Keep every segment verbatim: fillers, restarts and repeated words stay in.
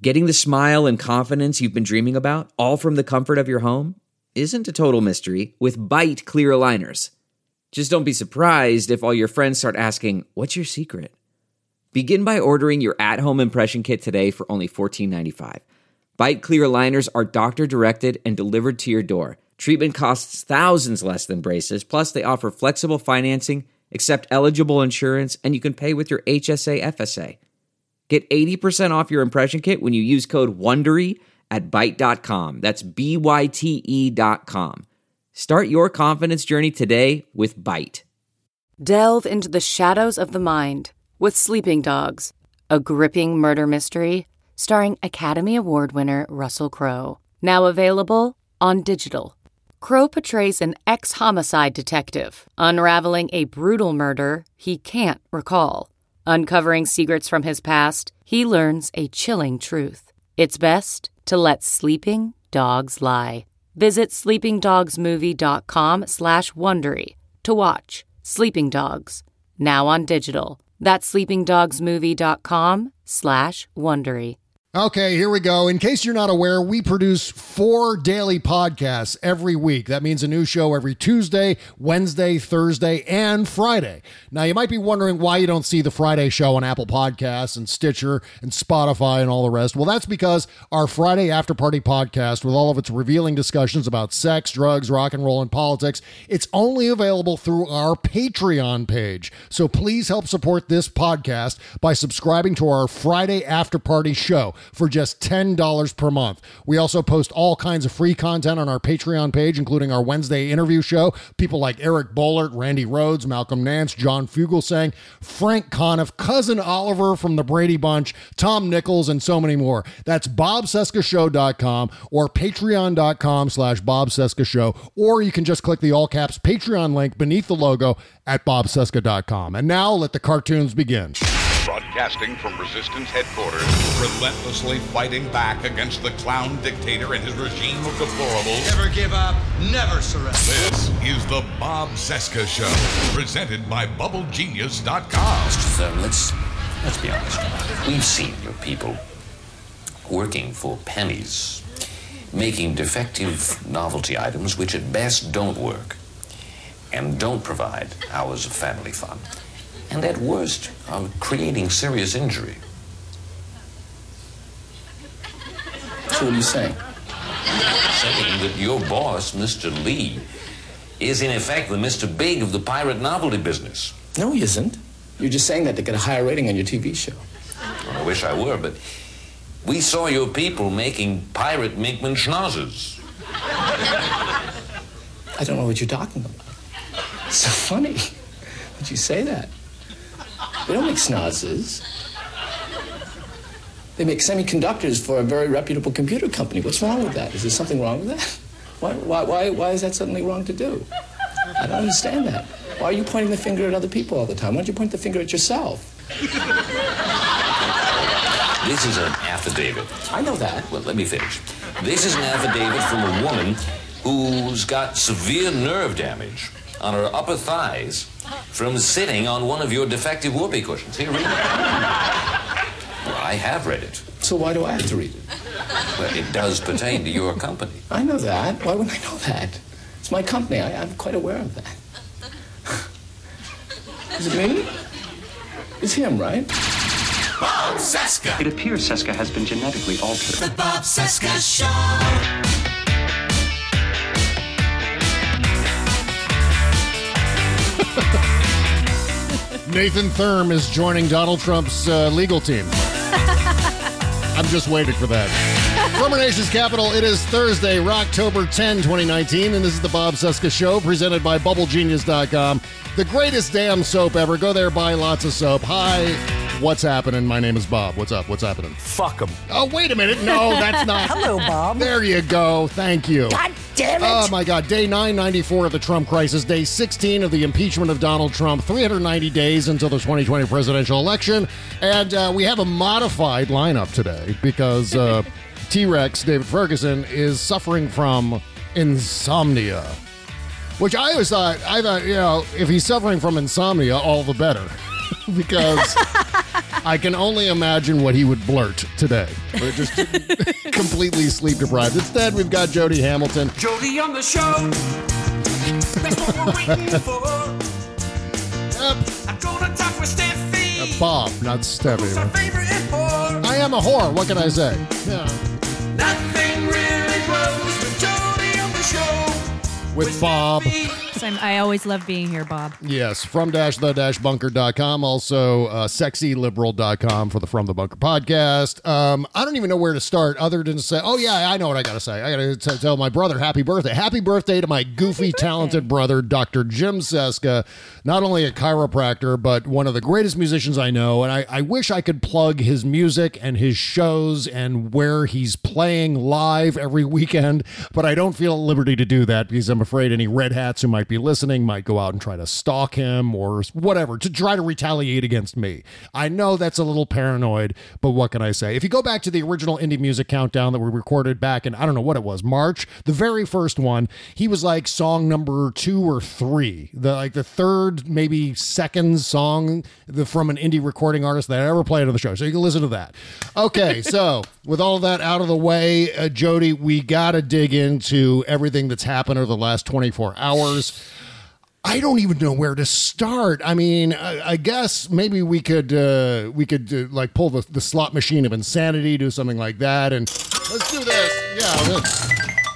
Getting the smile and confidence you've been dreaming about, all from the comfort of your home, isn't a total mystery with Byte clear aligners. Just don't be surprised if all your friends start asking, "What's your secret?" Begin by ordering your at-home impression kit today for only fourteen ninety-five. Byte clear aligners are doctor-directed and delivered to your door. Treatment costs thousands less than braces, plus they offer flexible financing, accept eligible insurance, and you can pay with your H S A F S A. Get eighty percent off your impression kit when you use code WONDERY at byte dot com. That's B Y T E dot com. Start your confidence journey today with Byte. Delve into the shadows of the mind with Sleeping Dogs, a gripping murder mystery starring Academy Award winner Russell Crowe. Now available on digital. Crowe portrays an ex-homicide detective unraveling a brutal murder he can't recall. Uncovering secrets from his past, he learns a chilling truth. It's best to let sleeping dogs lie. Visit sleepingdogsmovie.com slash Wondery to watch Sleeping Dogs, now on digital. That's sleepingdogsmovie.com slash Wondery. Okay, here we go. In case you're not aware, we produce four daily podcasts every week. That means a new show every Tuesday, Wednesday, Thursday, and Friday. Now, you might be wondering why you don't see the Friday show on Apple Podcasts and Stitcher and Spotify and all the rest. Well, that's because our Friday After Party podcast, with all of its revealing discussions about sex, drugs, rock and roll, and politics, it's only available through our Patreon page. So please help support this podcast by subscribing to our Friday After Party show for just ten dollars per month. We also post all kinds of free content on our Patreon page, including our Wednesday interview show. People like Eric Bollert, Randy Rhodes, Malcolm Nance, John Fugelsang, Frank Conniff, Cousin Oliver from the Brady Bunch, Tom Nichols, and so many more. That's bob cesca show dot com or patreon.com slash Bob Cesca Show, or you can just click the all caps Patreon link beneath the logo at bob cesca dot com. And now let the cartoons begin. Broadcasting from Resistance headquarters, relentlessly fighting back against the clown dictator and his regime of deplorables. Never give up, never surrender. This is the Bob Cesca Show, presented by bubble genius dot com. Mister Thurman, let's, let's be honest. We've seen your people working for pennies, making defective novelty items which at best don't work and don't provide hours of family fun. And at worst, are creating serious injury. So what are you saying? Saying that your boss, Mister Lee, is in effect the Mister Big of the pirate novelty business. No, he isn't. You're just saying that to get a higher rating on your T V show. Well, I wish I were, but we saw your people making pirate Minkman schnozzers. I don't know what you're talking about. It's so funny that you say that. They don't make snozzes. They make semiconductors for a very reputable computer company. What's wrong with that? Is there something wrong with that? Why, why, why, why is that suddenly wrong to do? I don't understand that. Why are you pointing the finger at other people all the time? Why don't you point the finger at yourself? This is an affidavit. I know that. Well, let me finish. This is an affidavit from a woman who's got severe nerve damage on her upper thighs from sitting on one of your defective whoopee cushions. Here, read it. Well, I have read it. So why do I have to read it? Well, it does pertain to your company. I know that. Why wouldn't I know that? It's my company. I, I'm quite aware of that. Is it me? It's him, right? Bob Cesca. It appears Cesca has been genetically altered. The Bob Cesca Show. Nathan Thurm is joining Donald Trump's uh, legal team. I'm just waiting for that. From our nation's capital, it is Thursday, October tenth, twenty nineteen, and this is the Bob Cesca Show, presented by bubble genius dot com. The greatest damn soap ever. Go there, buy lots of soap. Hi, what's happening? My name is Bob. What's up? What's happening? Fuck him. Oh, wait a minute. No, that's not. Hello, Bob. There you go. Thank you. God damn it. Oh, my God. Day nine ninety-four of the Trump crisis. Day sixteen of the impeachment of Donald Trump. three hundred ninety days until the twenty twenty presidential election. And uh, we have a modified lineup today because uh, T-Rex, David Ferguson, is suffering from insomnia. Which I always thought, I thought, you know, if he's suffering from insomnia, all the better. Because I can only imagine what he would blurt today. We're just completely sleep deprived. Instead, we've got Jody Hamilton. Jody on the show. That's what we're waiting for. Yep. I'm gonna talk with Steffi. Uh, Bob, not Steffi. Who's our favorite whore? I am a whore. What can I say? Yeah. Nothing really grows with Jody on the show. With, with Bob. So I'm, I always love being here, Bob. Yes, from dash the dash bunker dot com. Also, uh, sexy liberal dot com for the From the Bunker podcast. Um, I don't even know where to start other than to say, oh, yeah, I know what I got to say. I got to tell my brother happy birthday. Happy birthday to my goofy, talented brother, Doctor Jim Seska. Not only a chiropractor, but one of the greatest musicians I know. And I, I wish I could plug his music and his shows and where he's playing live every weekend. But I don't feel at liberty to do that because I'm afraid any red hats who might be listening might go out and try to stalk him or whatever to try to retaliate against me. I know that's a little paranoid, but what can I say? If you go back to the original Indie Music Countdown that we recorded back in, I don't know what it was, March, the very first one, he was like song number two or three, the like the third, maybe second song the, from an indie recording artist that I ever played on the show. So you can listen to that. Okay, so with all of that out of the way, uh, Jody, we got to dig into everything that's happened over the last twenty-four hours. I don't even know where to start. I mean, I, I guess maybe we could uh, we could uh, like pull the, the slot machine of insanity, do something like that, and let's do this. Yeah, let's,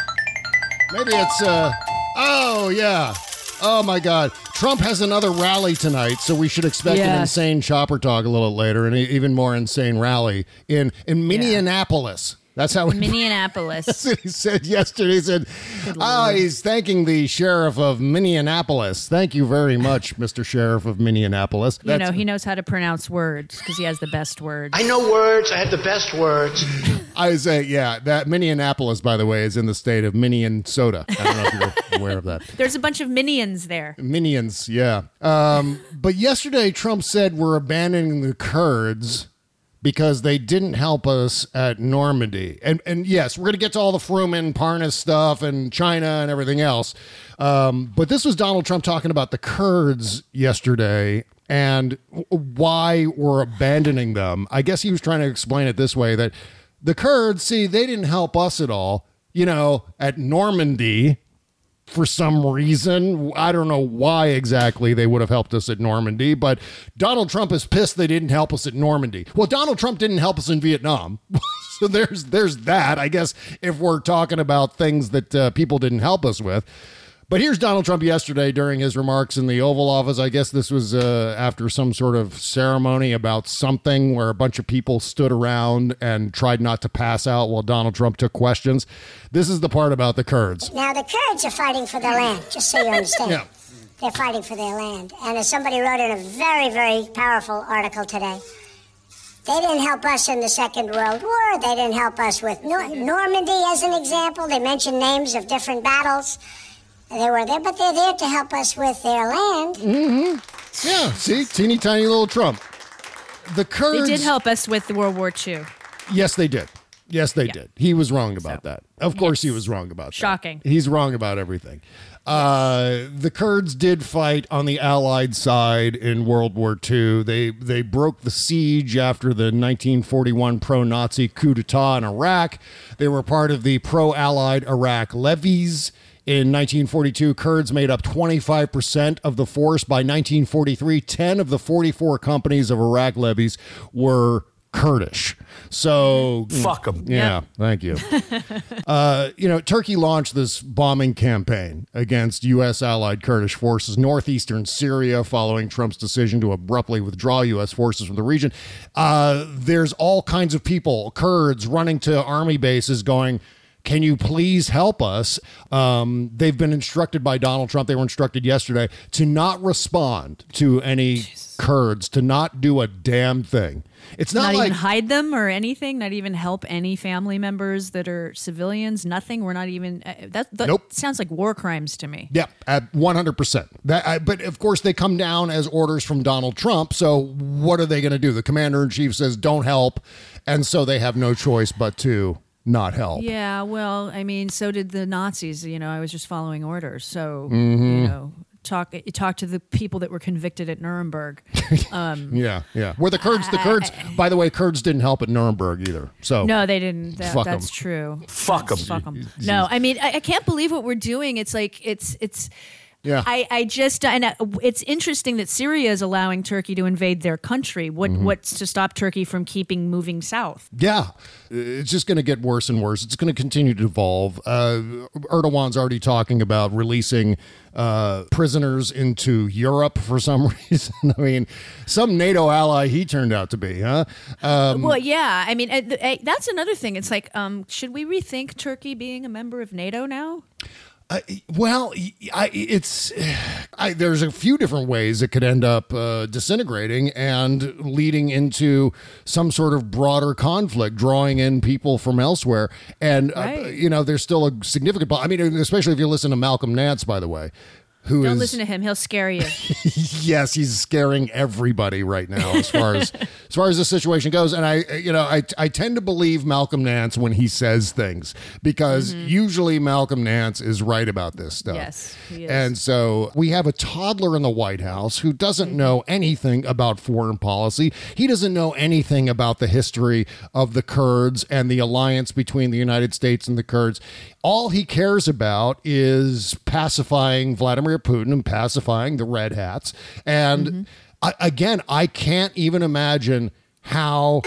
maybe it's. Uh, oh yeah. Oh my God. Trump has another rally tonight, so we should expect yes. an insane chopper talk a little later, and an even more insane rally in in Minneapolis. Yeah. That's how Minneapolis. That's what he said yesterday. He said, "Ah, oh, he's thanking the sheriff of Minneapolis. Thank you very much, Mister Sheriff of Minneapolis." You That's, know, he knows how to pronounce words because he has the best words. I know words. I have the best words. I say, yeah, that Minneapolis, by the way, is in the state of Minnesota. I don't know if you're aware of that. There's a bunch of minions there. Minions, yeah. Um, but yesterday, Trump said we're abandoning the Kurds because they didn't help us at Normandy. And and yes, we're going to get to all the Fruman, Parnas stuff and China and everything else. Um, but this was Donald Trump talking about the Kurds yesterday and why we're abandoning them. I guess he was trying to explain it this way, that the Kurds, see, they didn't help us at all, you know, at Normandy. For some reason, I don't know why exactly they would have helped us at Normandy, but Donald Trump is pissed they didn't help us at Normandy. Well, Donald Trump didn't help us in Vietnam. So there's there's that, I guess, if we're talking about things that uh, people didn't help us with. But here's Donald Trump yesterday during his remarks in the Oval Office. I guess this was uh, after some sort of ceremony about something where a bunch of people stood around and tried not to pass out while Donald Trump took questions. This is the part about the Kurds. Now, the Kurds are fighting for their land, just so you understand. Yeah. They're fighting for their land. And as somebody wrote in a very, very powerful article today, they didn't help us in the Second World War. They didn't help us with Nor- Normandy, as an example. They mentioned names of different battles. They were there, but they're there to help us with their land. Mm-hmm. Yeah, see? Teeny tiny little Trump. The Kurds... They did help us with World War Two. Yes, they did. Yes, they yeah. did. He was wrong about so, that. Of course yes. he was wrong about Shocking. that. Shocking. He's wrong about everything. Uh, the Kurds did fight on the Allied side in World War Two. They, they broke the siege after the nineteen forty-one pro-Nazi coup d'etat in Iraq. They were part of the pro-Allied Iraq levies. In nineteen forty-two, Kurds made up twenty-five percent of the force. By nineteen forty-three, ten of the forty-four companies of Iraq levies were Kurdish. So fuck them. Yeah, yep. Thank you. uh, you know, Turkey launched this bombing campaign against U S allied Kurdish forces, northeastern Syria, following Trump's decision to abruptly withdraw U S forces from the region. Uh, there's all kinds of people, Kurds, running to army bases going, can you please help us? Um, they've been instructed by Donald Trump, they were instructed yesterday, to not respond to any Jesus. Kurds, to not do a damn thing. It's not, not like, even hide them or anything, not even help any family members that are civilians, nothing. We're not even, uh, that, that nope. sounds like war crimes to me. Yeah, at one hundred percent. That, I, but of course they come down as orders from Donald Trump. So what are they going to do? The commander-in-chief says don't help. And so they have no choice but to not help. Yeah, well, I mean, so did the Nazis. You know, I was just following orders. So, mm-hmm. you know, talk talk to the people that were convicted at Nuremberg. Um, yeah, yeah. Where the Kurds, the Kurds. I, I, by the way, Kurds didn't help at Nuremberg either. So no, they didn't. That, fuck that's em. true. Fuck them. Fuck them. No, I mean, I, I can't believe what we're doing. It's like it's it's. Yeah. I, I just and it's interesting that Syria is allowing Turkey to invade their country. What mm-hmm. what's to stop Turkey from keeping moving south? Yeah, it's just going to get worse and worse. It's going to continue to evolve. Uh, Erdogan's already talking about releasing uh, prisoners into Europe for some reason. I mean, some NATO ally he turned out to be, huh? Um, well, yeah. I mean, that's another thing. It's like, um, should we rethink Turkey being a member of NATO now? Uh, well, I, it's I, there's a few different ways it could end up uh, disintegrating and leading into some sort of broader conflict, drawing in people from elsewhere. And, right. uh, you know, there's still a significant, I mean, especially if you listen to Malcolm Nance, by the way. Who Don't is, listen to him. He'll scare you. Yes, he's scaring everybody right now as far as as far as the situation goes. And I, you know, I I tend to believe Malcolm Nance when he says things because mm-hmm. usually Malcolm Nance is right about this stuff. Yes, he is. And so we have a toddler in the White House who doesn't mm-hmm. know anything about foreign policy. He doesn't know anything about the history of the Kurds and the alliance between the United States and the Kurds. All he cares about is pacifying Vladimir Putin and pacifying the Red Hats. And mm-hmm. I, again, I can't even imagine how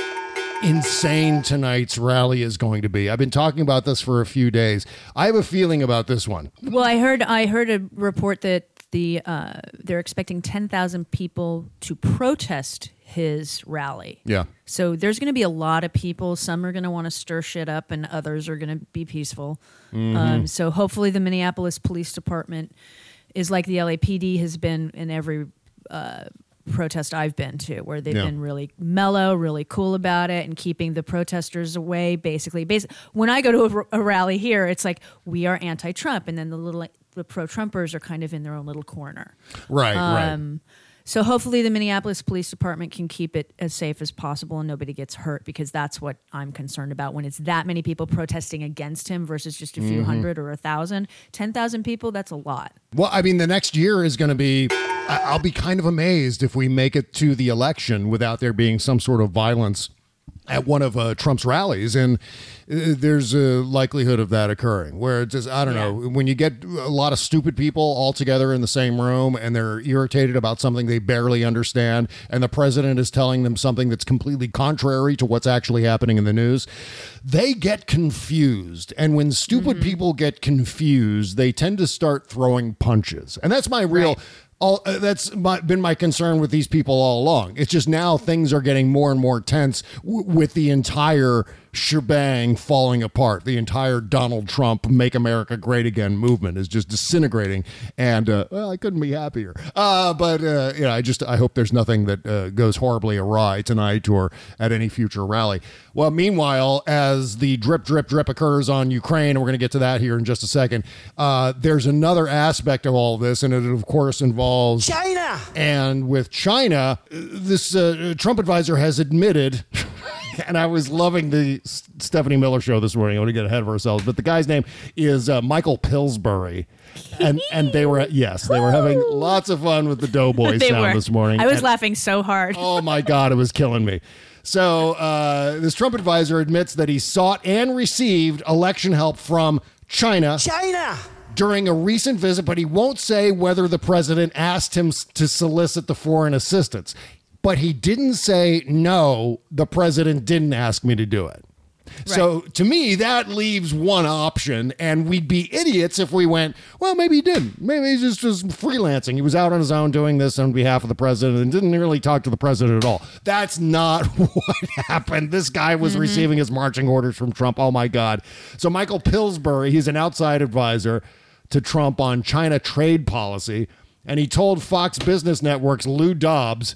insane tonight's rally is going to be. I've been talking about this for a few days. I have a feeling about this one. Well, I heard I heard a report that the uh, they're expecting ten thousand people to protest his rally. Yeah. So there's going to be a lot of people. Some are going to want to stir shit up and others are going to be peaceful. Mm-hmm. Um, so hopefully the Minneapolis Police Department is like the L A P D has been in every uh, protest I've been to, where they've yeah. been really mellow, really cool about it and keeping the protesters away, basically. Basically, when I go to a, a rally here, it's like, we are anti-Trump. And then the little the pro-Trumpers are kind of in their own little corner. Right, um, right. So hopefully the Minneapolis Police Department can keep it as safe as possible and nobody gets hurt, because that's what I'm concerned about when it's that many people protesting against him versus just a few mm-hmm. hundred or a thousand. ten thousand people, that's a lot. Well, I mean, the next year is going to be, I'll be kind of amazed if we make it to the election without there being some sort of violence at one of uh, Trump's rallies. And uh, there's a likelihood of that occurring, where it's just, I don't yeah. know, when you get a lot of stupid people all together in the same room and they're irritated about something they barely understand, and the president is telling them something that's completely contrary to what's actually happening in the news, they get confused. And when stupid mm-hmm. people get confused, they tend to start throwing punches. And that's my real... Right. All, uh, that's my, been my concern with these people all along. It's just now things are getting more and more tense w- with the entire shebang falling apart. The entire Donald Trump Make America Great Again movement is just disintegrating. And, uh, well, I couldn't be happier. Uh, but, uh, you know, I just, I hope there's nothing that uh, goes horribly awry tonight or at any future rally. Well, meanwhile, as the drip, drip, drip occurs on Ukraine, and we're going to get to that here in just a second, uh, there's another aspect of all this, and it, of course, involves China. And with China, this uh, Trump advisor has admitted... And I was loving the Stephanie Miller show this morning. I want to get ahead of ourselves, but the guy's name is uh, Michael Pillsbury, and and they were yes, they were having lots of fun with the Doughboy sound were. this morning. I was and, laughing so hard. Oh my God, it was killing me. So uh, this Trump advisor admits that he sought and received election help from China. China. During a recent visit, but he won't say whether the president asked him to solicit the foreign assistance. But he didn't say, no, the president didn't ask me to do it. Right. So to me, that leaves one option, and we'd be idiots if we went, well, maybe he didn't. Maybe he just was freelancing. He was out on his own doing this on behalf of the president and didn't really talk to the president at all. That's not what happened. This guy was mm-hmm. receiving his marching orders from Trump. Oh, my God. So Michael Pillsbury, he's an outside advisor to Trump on China trade policy, and he told Fox Business Network's Lou Dobbs,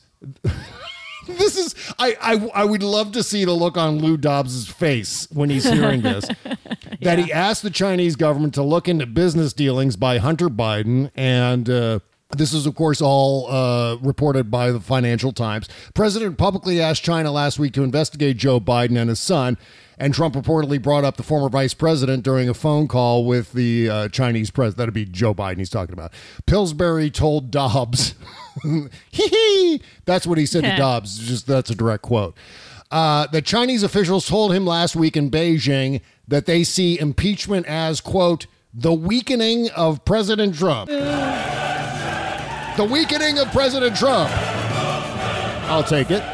this is I, I I would love to see the look on Lou Dobbs' face when he's hearing this. yeah. That he asked the Chinese government to look into business dealings by Hunter Biden and uh, This is, of course, all uh, reported by the Financial Times. President publicly asked China last week to investigate Joe Biden and his son, and Trump reportedly brought up the former vice president during a phone call with the uh, Chinese president. That'd be Joe Biden he's talking about. Pillsbury told Dobbs, hee hee, that's what he said to Dobbs. Just that's a direct quote. Uh, the Chinese officials told him last week in Beijing that they see impeachment as, quote, the weakening of President Trump. The weakening of President Trump. I'll take it.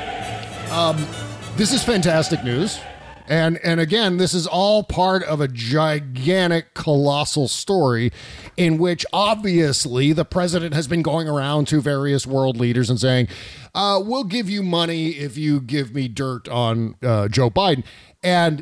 Um, this is fantastic news. And and again, this is all part of a gigantic, colossal story in which obviously the president has been going around to various world leaders and saying, uh, we'll give you money if you give me dirt on uh, Joe Biden. And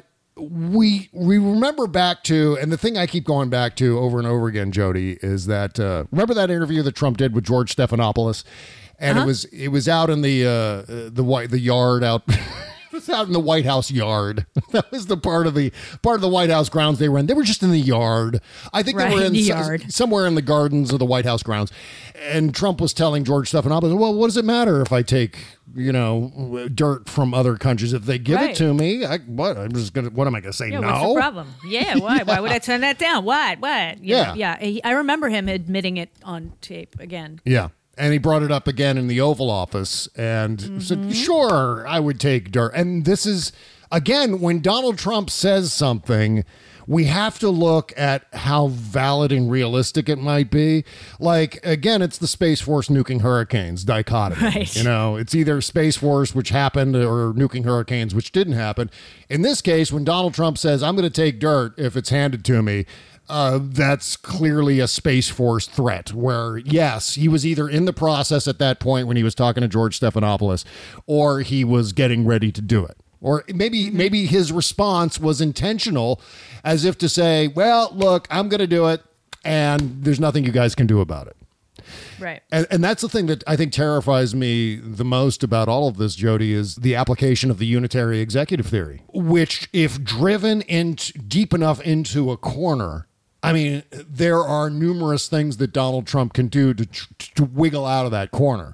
we we remember back to, and the thing I keep going back to over and over again, Jody, is that, uh, remember that interview that Trump did with George Stephanopoulos? And uh-huh. it was it was out in the uh, the white the yard out it was out in the White House yard. That was the part of the part of the White House grounds they were in. They were just in the yard. I think right, they were in the s- yard. somewhere in the gardens of the White House grounds. And Trump was telling George Stephanopoulos, well, what does it matter if I take, you know, dirt from other countries? If they give right. it to me, I, what? I'm just gonna. What am I gonna say? Yeah, no. what's the problem? Yeah, why? yeah. Why would I turn that down? What? What? You yeah, know, yeah. He, I remember him admitting it on tape again. Yeah. And he brought it up again in the Oval Office and mm-hmm. said, sure, I would take dirt. And this is, again, when Donald Trump says something, we have to look at how valid and realistic it might be. Like, again, it's the Space Force nuking hurricanes dichotomy. Right. You know, it's either Space Force, which happened, or nuking hurricanes, which didn't happen. In this case, when Donald Trump says, I'm going to take dirt if it's handed to me, Uh, that's clearly a Space Force threat where, yes, he was either in the process at that point when he was talking to George Stephanopoulos, or he was getting ready to do it. Or maybe maybe his response was intentional, as if to say, well, look, I'm going to do it, and there's nothing you guys can do about it. Right. And, and that's the thing that I think terrifies me the most about all of this, Jody, is the application of the unitary executive theory, which, if driven into, deep enough into a corner, I mean, there are numerous things that Donald Trump can do to, to wiggle out of that corner.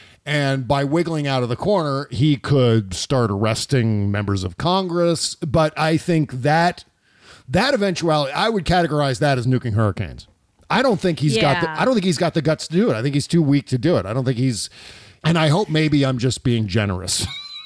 And by wiggling out of the corner, he could start arresting members of Congress. But I think that that eventuality, I would categorize that as nuking hurricanes. I don't think he's yeah. got the, I don't think he's got the guts to do it. I think he's too weak to do it. I don't think he's, and I hope maybe I'm just being generous.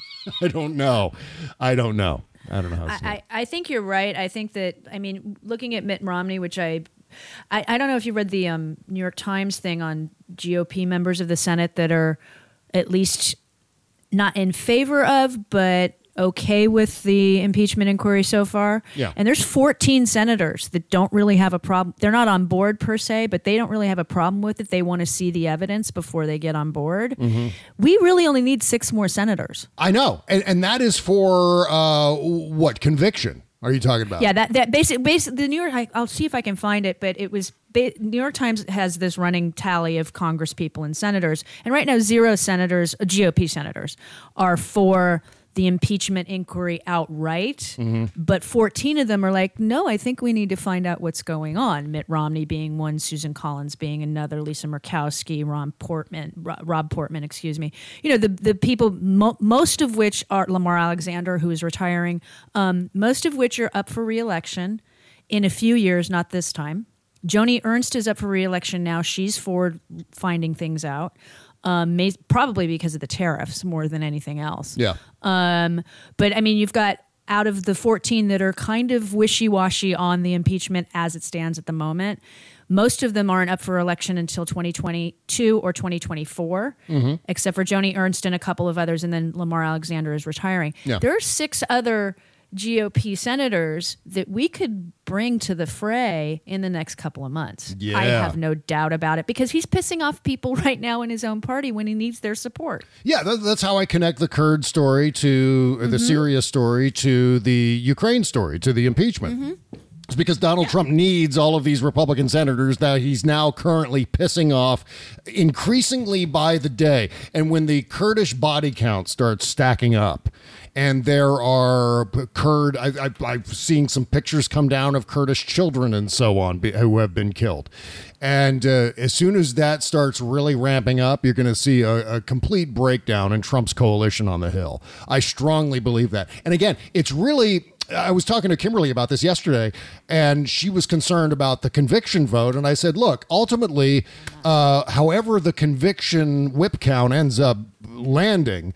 I don't know. I don't know. I don't know how to say I, it. I think you're right. I think that, I mean, looking at Mitt Romney, which I, I, I don't know if you read the um, New York Times thing on G O P members of the Senate that are at least not in favor of, but okay with the impeachment inquiry so far. Yeah. And there's fourteen senators that don't really have a problem. They're not on board per se, but they don't really have a problem with it. They want to see the evidence before they get on board. Mm-hmm. We really only need six more senators. I know. And, and that is for uh, what conviction are you talking about? Yeah, that, that basic, basic, the New York, I, I'll see if I can find it, but it was, New York Times has this running tally of Congress people and senators. And right now, zero senators, G O P senators, are for the impeachment inquiry outright, mm-hmm. but fourteen of them are like, no, I think we need to find out what's going on. Mitt Romney being one, Susan Collins being another, Lisa Murkowski, Ron Portman, Rob Portman, excuse me. You know, the the people, mo- most of which are Lamar Alexander, who is retiring, um, most of which are up for re-election in a few years, not this time. Joni Ernst is up for re-election now. She's for finding things out. Um, may, probably because of the tariffs more than anything else. Yeah. Um, but I mean, you've got out of the fourteen that are kind of wishy-washy on the impeachment as it stands at the moment, most of them aren't up for election until twenty twenty-two or twenty twenty-four, mm-hmm. except for Joni Ernst and a couple of others, and then Lamar Alexander is retiring. Yeah. There are six other G O P senators that we could bring to the fray in the next couple of months. Yeah. I have no doubt about it, because he's pissing off people right now in his own party when he needs their support. Yeah, that, that's how I connect the Kurd story to mm-hmm. the Syria story to the Ukraine story to the impeachment. Mm-hmm. It's because Donald yeah. Trump needs all of these Republican senators that he's now currently pissing off increasingly by the day. And when the Kurdish body count starts stacking up, and there are Kurd. I, I, I'm seeing some pictures come down of Kurdish children and so on be, who have been killed. And uh, as soon as that starts really ramping up, you're going to see a, a complete breakdown in Trump's coalition on the Hill. I strongly believe that. And again, it's really, I was talking to Kimberly about this yesterday, and she was concerned about the conviction vote. And I said, look, ultimately, uh, however the conviction whip count ends up landing,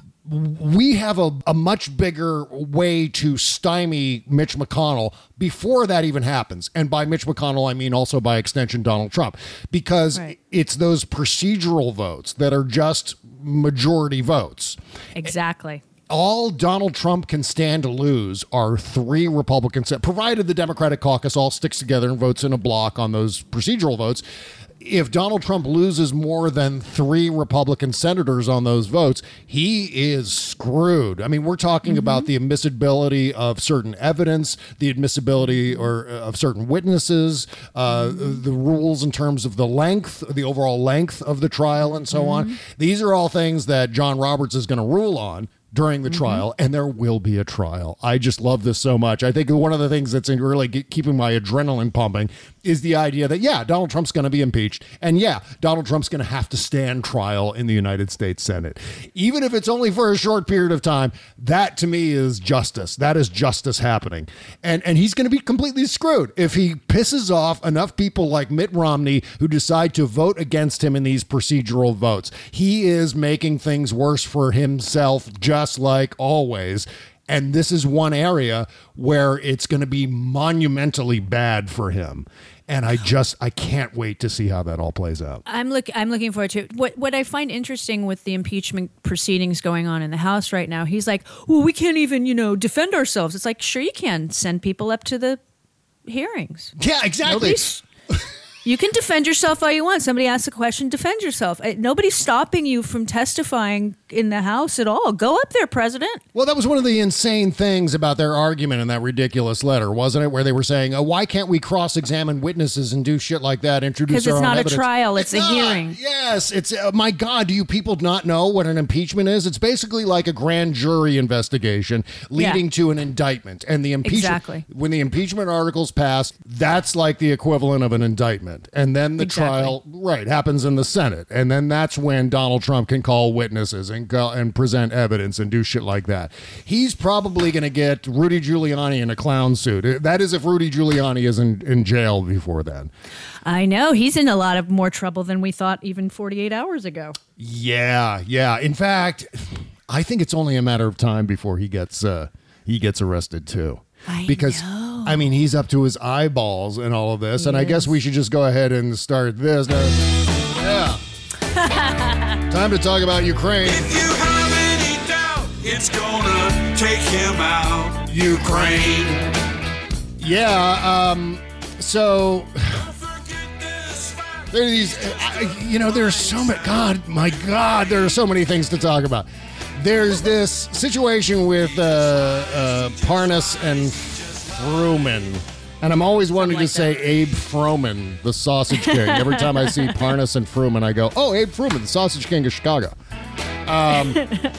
we have a, a much bigger way to stymie Mitch McConnell before that even happens. And by Mitch McConnell, I mean also by extension Donald Trump, because right. it's those procedural votes that are just majority votes. Exactly. All Donald Trump can stand to lose are three Republicans, provided the Democratic caucus all sticks together and votes in a block on those procedural votes. If Donald Trump loses more than three Republican senators on those votes, he is screwed. I mean, we're talking mm-hmm. about the admissibility of certain evidence, the admissibility or uh, of certain witnesses, uh, mm-hmm. the rules in terms of the length, the overall length of the trial, and so mm-hmm. on. These are all things that John Roberts is going to rule on during the mm-hmm. trial, and there will be a trial. I just love this so much. I think one of the things that's really keeping my adrenaline pumping is the idea that, yeah, Donald Trump's going to be impeached, and yeah, Donald Trump's going to have to stand trial in the United States Senate. Even if it's only for a short period of time, that to me is justice. That is justice happening. And, and he's going to be completely screwed if he pisses off enough people like Mitt Romney who decide to vote against him in these procedural votes. He is making things worse for himself, just like always. And this is one area where it's going to be monumentally bad for him. And I just, I can't wait to see how that all plays out. I'm look, I'm looking forward to it. What, what I find interesting with the impeachment proceedings going on in the House right now, he's like, well, we can't even, you know, defend ourselves. It's like, sure you can. Send people up to the hearings. Yeah, exactly. Nobody's, you can defend yourself all you want. Somebody asks a question, defend yourself. Nobody's stopping you from testifying in the House at all. Go up there, President. Well, that was one of the insane things about their argument in that ridiculous letter, wasn't it? Where they were saying, oh, why can't we cross-examine witnesses and do shit like that, introduce our own evidence? Because it's not a trial, it's, it's a not. hearing. Yes, it's, uh, my God, do you people not know what an impeachment is? It's basically like a grand jury investigation leading yeah. to an indictment. And the impeachment, exactly. when the impeachment articles pass, that's like the equivalent of an indictment. And then the exactly. trial, right, happens in the Senate. And then that's when Donald Trump can call witnesses and go and present evidence and do shit like that. He's probably going to get Rudy Giuliani in a clown suit. That is if Rudy Giuliani is in, in jail before then. I know. He's in a lot of more trouble than we thought even forty-eight hours ago. Yeah, yeah. In fact, I think it's only a matter of time before he gets uh, he gets arrested too. I because know. I mean, he's up to his eyeballs in all of this, he and is. I guess we should just go ahead and start this. Now, yeah. Time to talk about Ukraine. If you have any doubt, it's gonna take him out. Ukraine. Yeah, um, so there are these, you know, there's so many, God, my God, there are so many things to talk about. There's this situation with uh, uh, Parnas and Fruman. And I'm always wanting like to say Abe Froman, the Sausage King. Every time I see Parnas and Fruman, I go, oh, Abe Froman, the Sausage King of Chicago. Um,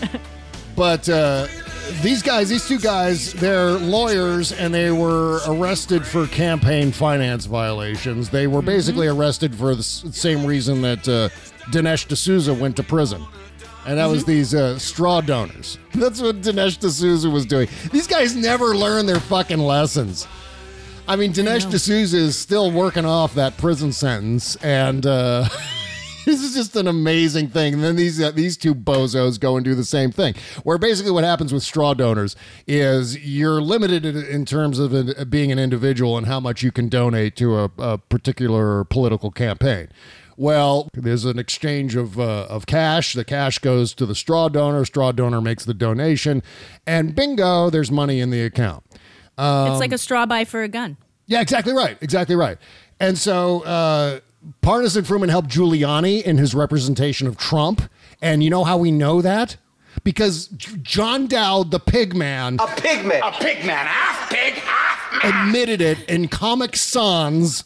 but uh, these guys, these two guys, they're lawyers, and they were arrested for campaign finance violations. They were basically mm-hmm. arrested for the same reason that uh, Dinesh D'Souza went to prison. And that mm-hmm. was these uh, straw donors. That's what Dinesh D'Souza was doing. These guys never learn their fucking lessons. I mean, Dinesh D'Souza is still working off that prison sentence, and uh, this is just an amazing thing. And then these uh, these two bozos go and do the same thing, where basically what happens with straw donors is you're limited in terms of uh, being an individual and how much you can donate to a, a particular political campaign. Well, there's an exchange of uh, of cash. The cash goes to the straw donor. Straw donor makes the donation, and bingo, there's money in the account. Um, it's like a straw buy for a gun. Yeah, exactly right. Exactly right. And so uh, Parnas and Fruman helped Giuliani in his representation of Trump. And you know how we know that? Because John Dowd, the pig man. A pig man. A pig man. Half pig, half man. Admitted it in Comic Sans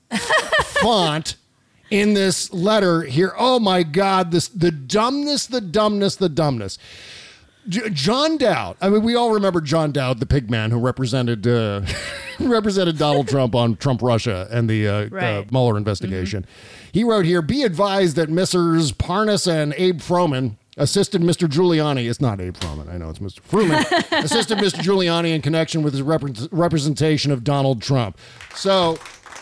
font in this letter here. Oh, my God. This the dumbness, the dumbness, the dumbness. J- John Dowd. I mean, we all remember John Dowd, the pig man who represented uh, represented Donald Trump on Trump Russia and the uh, Right. uh, Mueller investigation. Mm-hmm. He wrote here, be advised that Messrs Parnas and Abe Froman assisted Mister Giuliani. It's not Abe Froman. I know it's Mister Fruman. Assisted Mister Giuliani in connection with his rep- representation of Donald Trump. So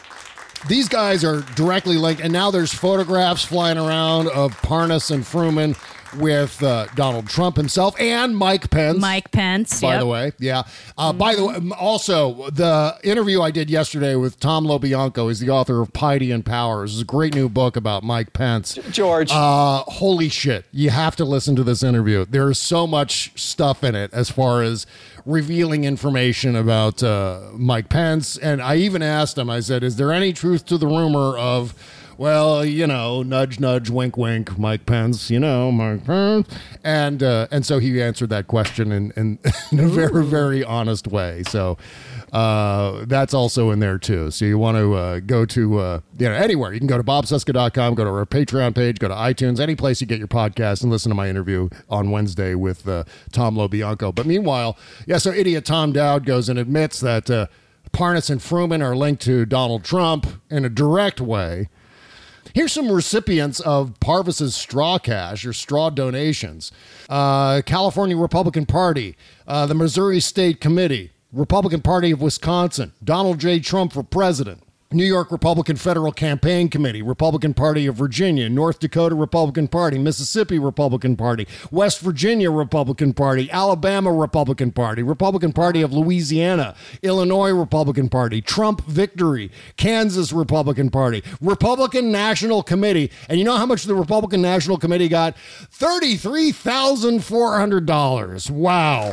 these guys are directly linked. And now there's photographs flying around of Parnas and Fruman with uh, Donald Trump himself and Mike Pence. Mike Pence, by yep. the way. Yeah. Uh, mm-hmm. By the way, also, the interview I did yesterday with Tom LoBianco is the author of Piety and Power. It's a great new book about Mike Pence. George. Uh, holy shit. You have to listen to this interview. There's so much stuff in it as far as revealing information about uh, Mike Pence. And I even asked him, I said, is there any truth to the rumor of, well, you know, nudge, nudge, wink, wink, Mike Pence, you know, Mike Pence. And uh, and so he answered that question in, in, in a very, very honest way. So uh, that's also in there, too. So you want to uh, go to, uh, you know, anywhere. You can go to bob cesca dot com, go to our Patreon page, go to iTunes, any place you get your podcast, and listen to my interview on Wednesday with uh, Tom LoBianco. But meanwhile, yeah, so idiot Tom Dowd goes and admits that uh, Parnas and Fruman are linked to Donald Trump in a direct way. Here's some recipients of Parvis's straw cash or straw donations. Uh, California Republican Party, uh, the Missouri State Committee, Republican Party of Wisconsin, Donald J. Trump for president, New York Republican Federal Campaign Committee, Republican Party of Virginia, North Dakota Republican Party, Mississippi Republican Party, West Virginia Republican Party, Alabama Republican Party, Republican Party of Louisiana, Illinois Republican Party, Trump Victory, Kansas Republican Party, Republican National Committee. And you know how much the Republican National Committee got? thirty-three thousand four hundred dollars. Wow.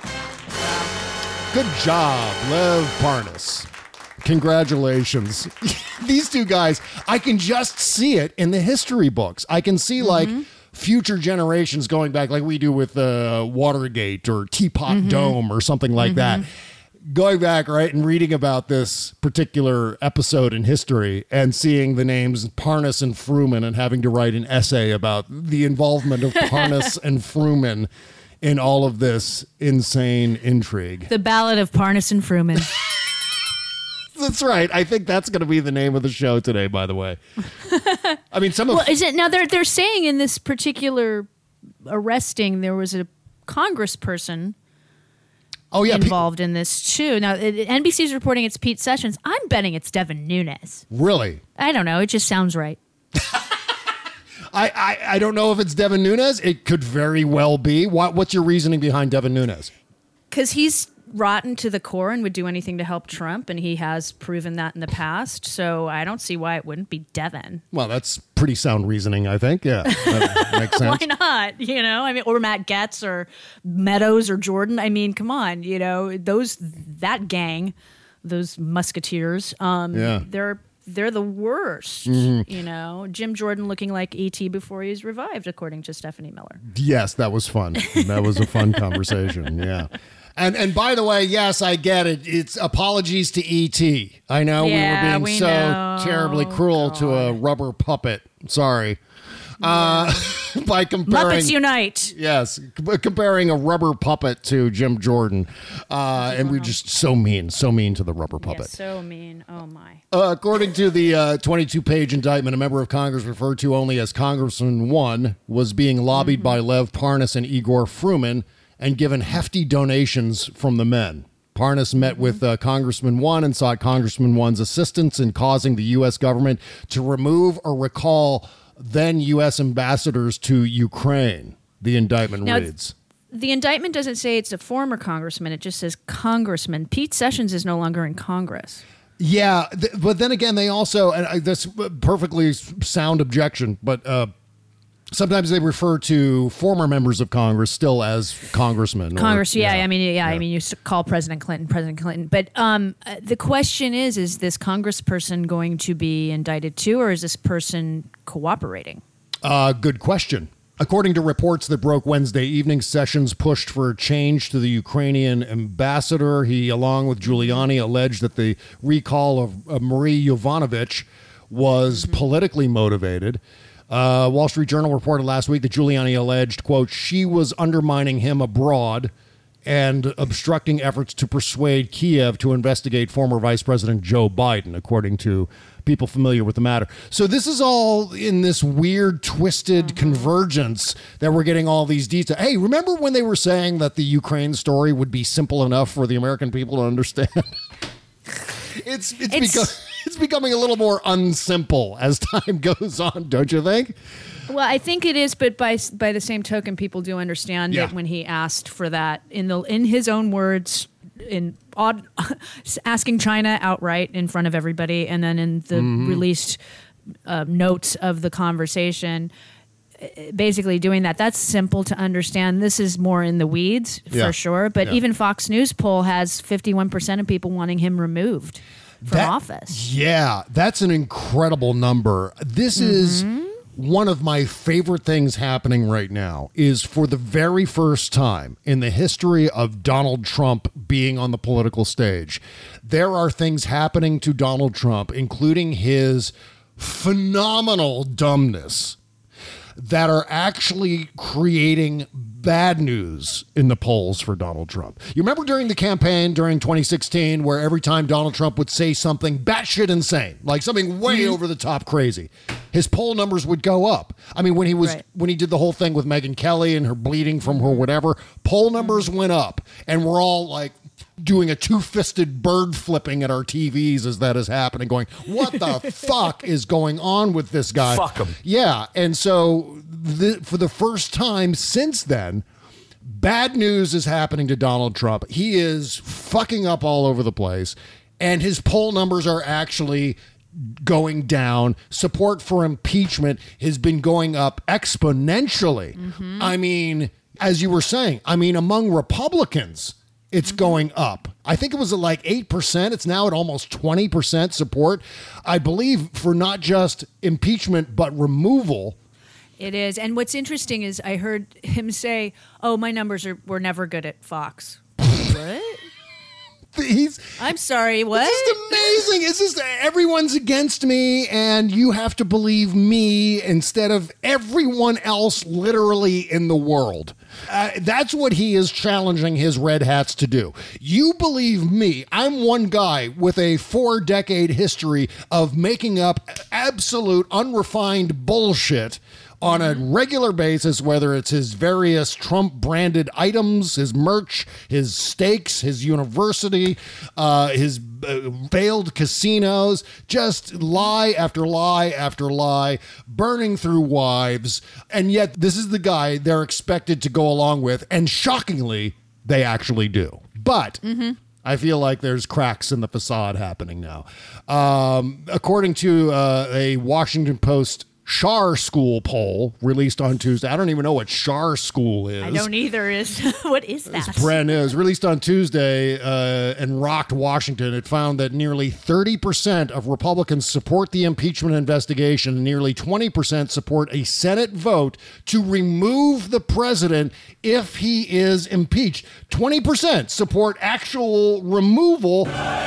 Good job, Lev Parnas. Congratulations. These two guys, I can just see it in the history books. I can see like mm-hmm. future generations going back like we do with uh, Watergate or Teapot mm-hmm. Dome or something like mm-hmm. that. Going back, right, and reading about this particular episode in history and seeing the names Parnas and Fruman and having to write an essay about the involvement of Parnas and Fruman in all of this insane intrigue. The Ballad of Parnas and Fruman. That's right. I think that's going to be the name of the show today, by the way. I mean, some of... Well, is it... Now, they're, they're saying in this particular arresting, there was a congressperson oh, yeah, involved Pete... in this, too. Now, N B C's reporting it's Pete Sessions. I'm betting it's Devin Nunes. Really? I don't know. It just sounds right. I, I, I don't know if it's Devin Nunes. It could very well be. What, what's your reasoning behind Devin Nunes? Because he's rotten to the core and would do anything to help Trump, and he has proven that in the past. So I don't see why it wouldn't be Devin. Well, that's pretty sound reasoning, I think. Yeah, that makes sense. Why not? You know, I mean, or Matt Gaetz or Meadows or Jordan. I mean, come on. You know, those that gang, those musketeers. Um, yeah, they're. They're the worst, mm-hmm. you know. Jim Jordan looking like E T before he was revived, according to Stephanie Miller. Yes, that was fun. That was a fun conversation, yeah. And and by the way, yes, I get it. It's apologies to E T. I know yeah, we were being we so know. terribly cruel God. to a rubber puppet. Sorry. Uh, by comparing Muppets Unite. Yes, c- comparing a rubber puppet to Jim Jordan, uh, and we're just so mean, so mean to the rubber puppet. Yeah, so mean. Oh my. Uh, according to the uh, twenty-two page indictment, a member of Congress referred to only as Congressman One was being lobbied mm-hmm. by Lev Parnas and Igor Fruman and given hefty donations from the men. Parnas met mm-hmm. with uh, Congressman One and sought Congressman One's assistance in causing the U S government to remove or recall then U S ambassadors to Ukraine, the indictment now, reads. The indictment doesn't say it's a former congressman. It just says congressman. Pete Sessions is no longer in Congress. Yeah, th- but then again, they also, and I, that's a perfectly sound objection, but uh, sometimes they refer to former members of Congress still as congressmen. Congress, or, yeah, yeah, I mean, yeah, yeah, I mean, you used to call President Clinton, President Clinton. But um, uh, the question is, is this congressperson going to be indicted too, or is this person cooperating? Uh, good question. According to reports that broke Wednesday evening, Sessions pushed for a change to the Ukrainian ambassador. He, along with Giuliani, alleged that the recall of uh, Marie Yovanovitch was mm-hmm. politically motivated. Uh, Wall Street Journal reported last week that Giuliani alleged, quote, she was undermining him abroad and obstructing efforts to persuade Kiev to investigate former Vice President Joe Biden, according to people familiar with the matter. So this is all in this weird, twisted convergence that we're getting all these details. Hey, remember when they were saying that the Ukraine story would be simple enough for the American people to understand? it's it's, it's, beco- it's becoming a little more unsimple as time goes on, don't you think? Well, I think it is, but by by the same token, people do understand Yeah. it when he asked for that in the in his own words, in odd asking China outright in front of everybody, and then in the Mhm. released uh, notes of the conversation, uh, basically doing that. That's simple to understand. This is more in the weeds Yeah. for sure. But Yeah. even Fox News poll has fifty-one percent of people wanting him removed from That- office. Yeah, that's an incredible number. This is one of my favorite things happening right now is for the very first time in the history of Donald Trump being on the political stage, there are things happening to Donald Trump, including his phenomenal dumbness, that are actually creating bad news in the polls for Donald Trump. You remember during the campaign during twenty sixteen where every time Donald Trump would say something batshit insane, like something way over the top crazy, his poll numbers would go up. I mean, when he was Right. when he did the whole thing with Megyn Kelly and her bleeding from her whatever, poll numbers went up, and we're all like doing a two-fisted bird flipping at our T Vs as that is happening, going, what the fuck is going on with this guy? Fuck him. Yeah, and so the, for the first time since then, bad news is happening to Donald Trump. He is fucking up all over the place, and his poll numbers are actually going down. Support for impeachment has been going up exponentially. I mean, as you were saying, I mean, among Republicans, it's going up. I think it was at like eight percent. It's now at almost twenty percent support, I believe, for not just impeachment, but removal. It is. And what's interesting is I heard him say, oh, my numbers are were never good at Fox. What? He's, I'm sorry, what? It's just amazing. It's just everyone's against me, and you have to believe me instead of everyone else literally in the world. Uh, that's what he is challenging his red hats to do. You believe me. I'm one guy with a four-decade history of making up absolute unrefined bullshit on a regular basis, whether it's his various Trump-branded items, his merch, his stakes, his university, uh, his uh, failed casinos, just lie after lie after lie, burning through wives, and yet this is the guy they're expected to go along with, and shockingly, they actually do. But... Mm-hmm. I feel like there's cracks in the facade happening now. Um, according to uh, a Washington Post Schar School poll released on Tuesday. I don't even know what Schar School is. I don't either. Is what is that? It's brand new. It was released on Tuesday uh, and rocked Washington. It found that nearly thirty percent of Republicans support the impeachment investigation, and nearly twenty percent support a Senate vote to remove the president if he is impeached. twenty percent support actual removal.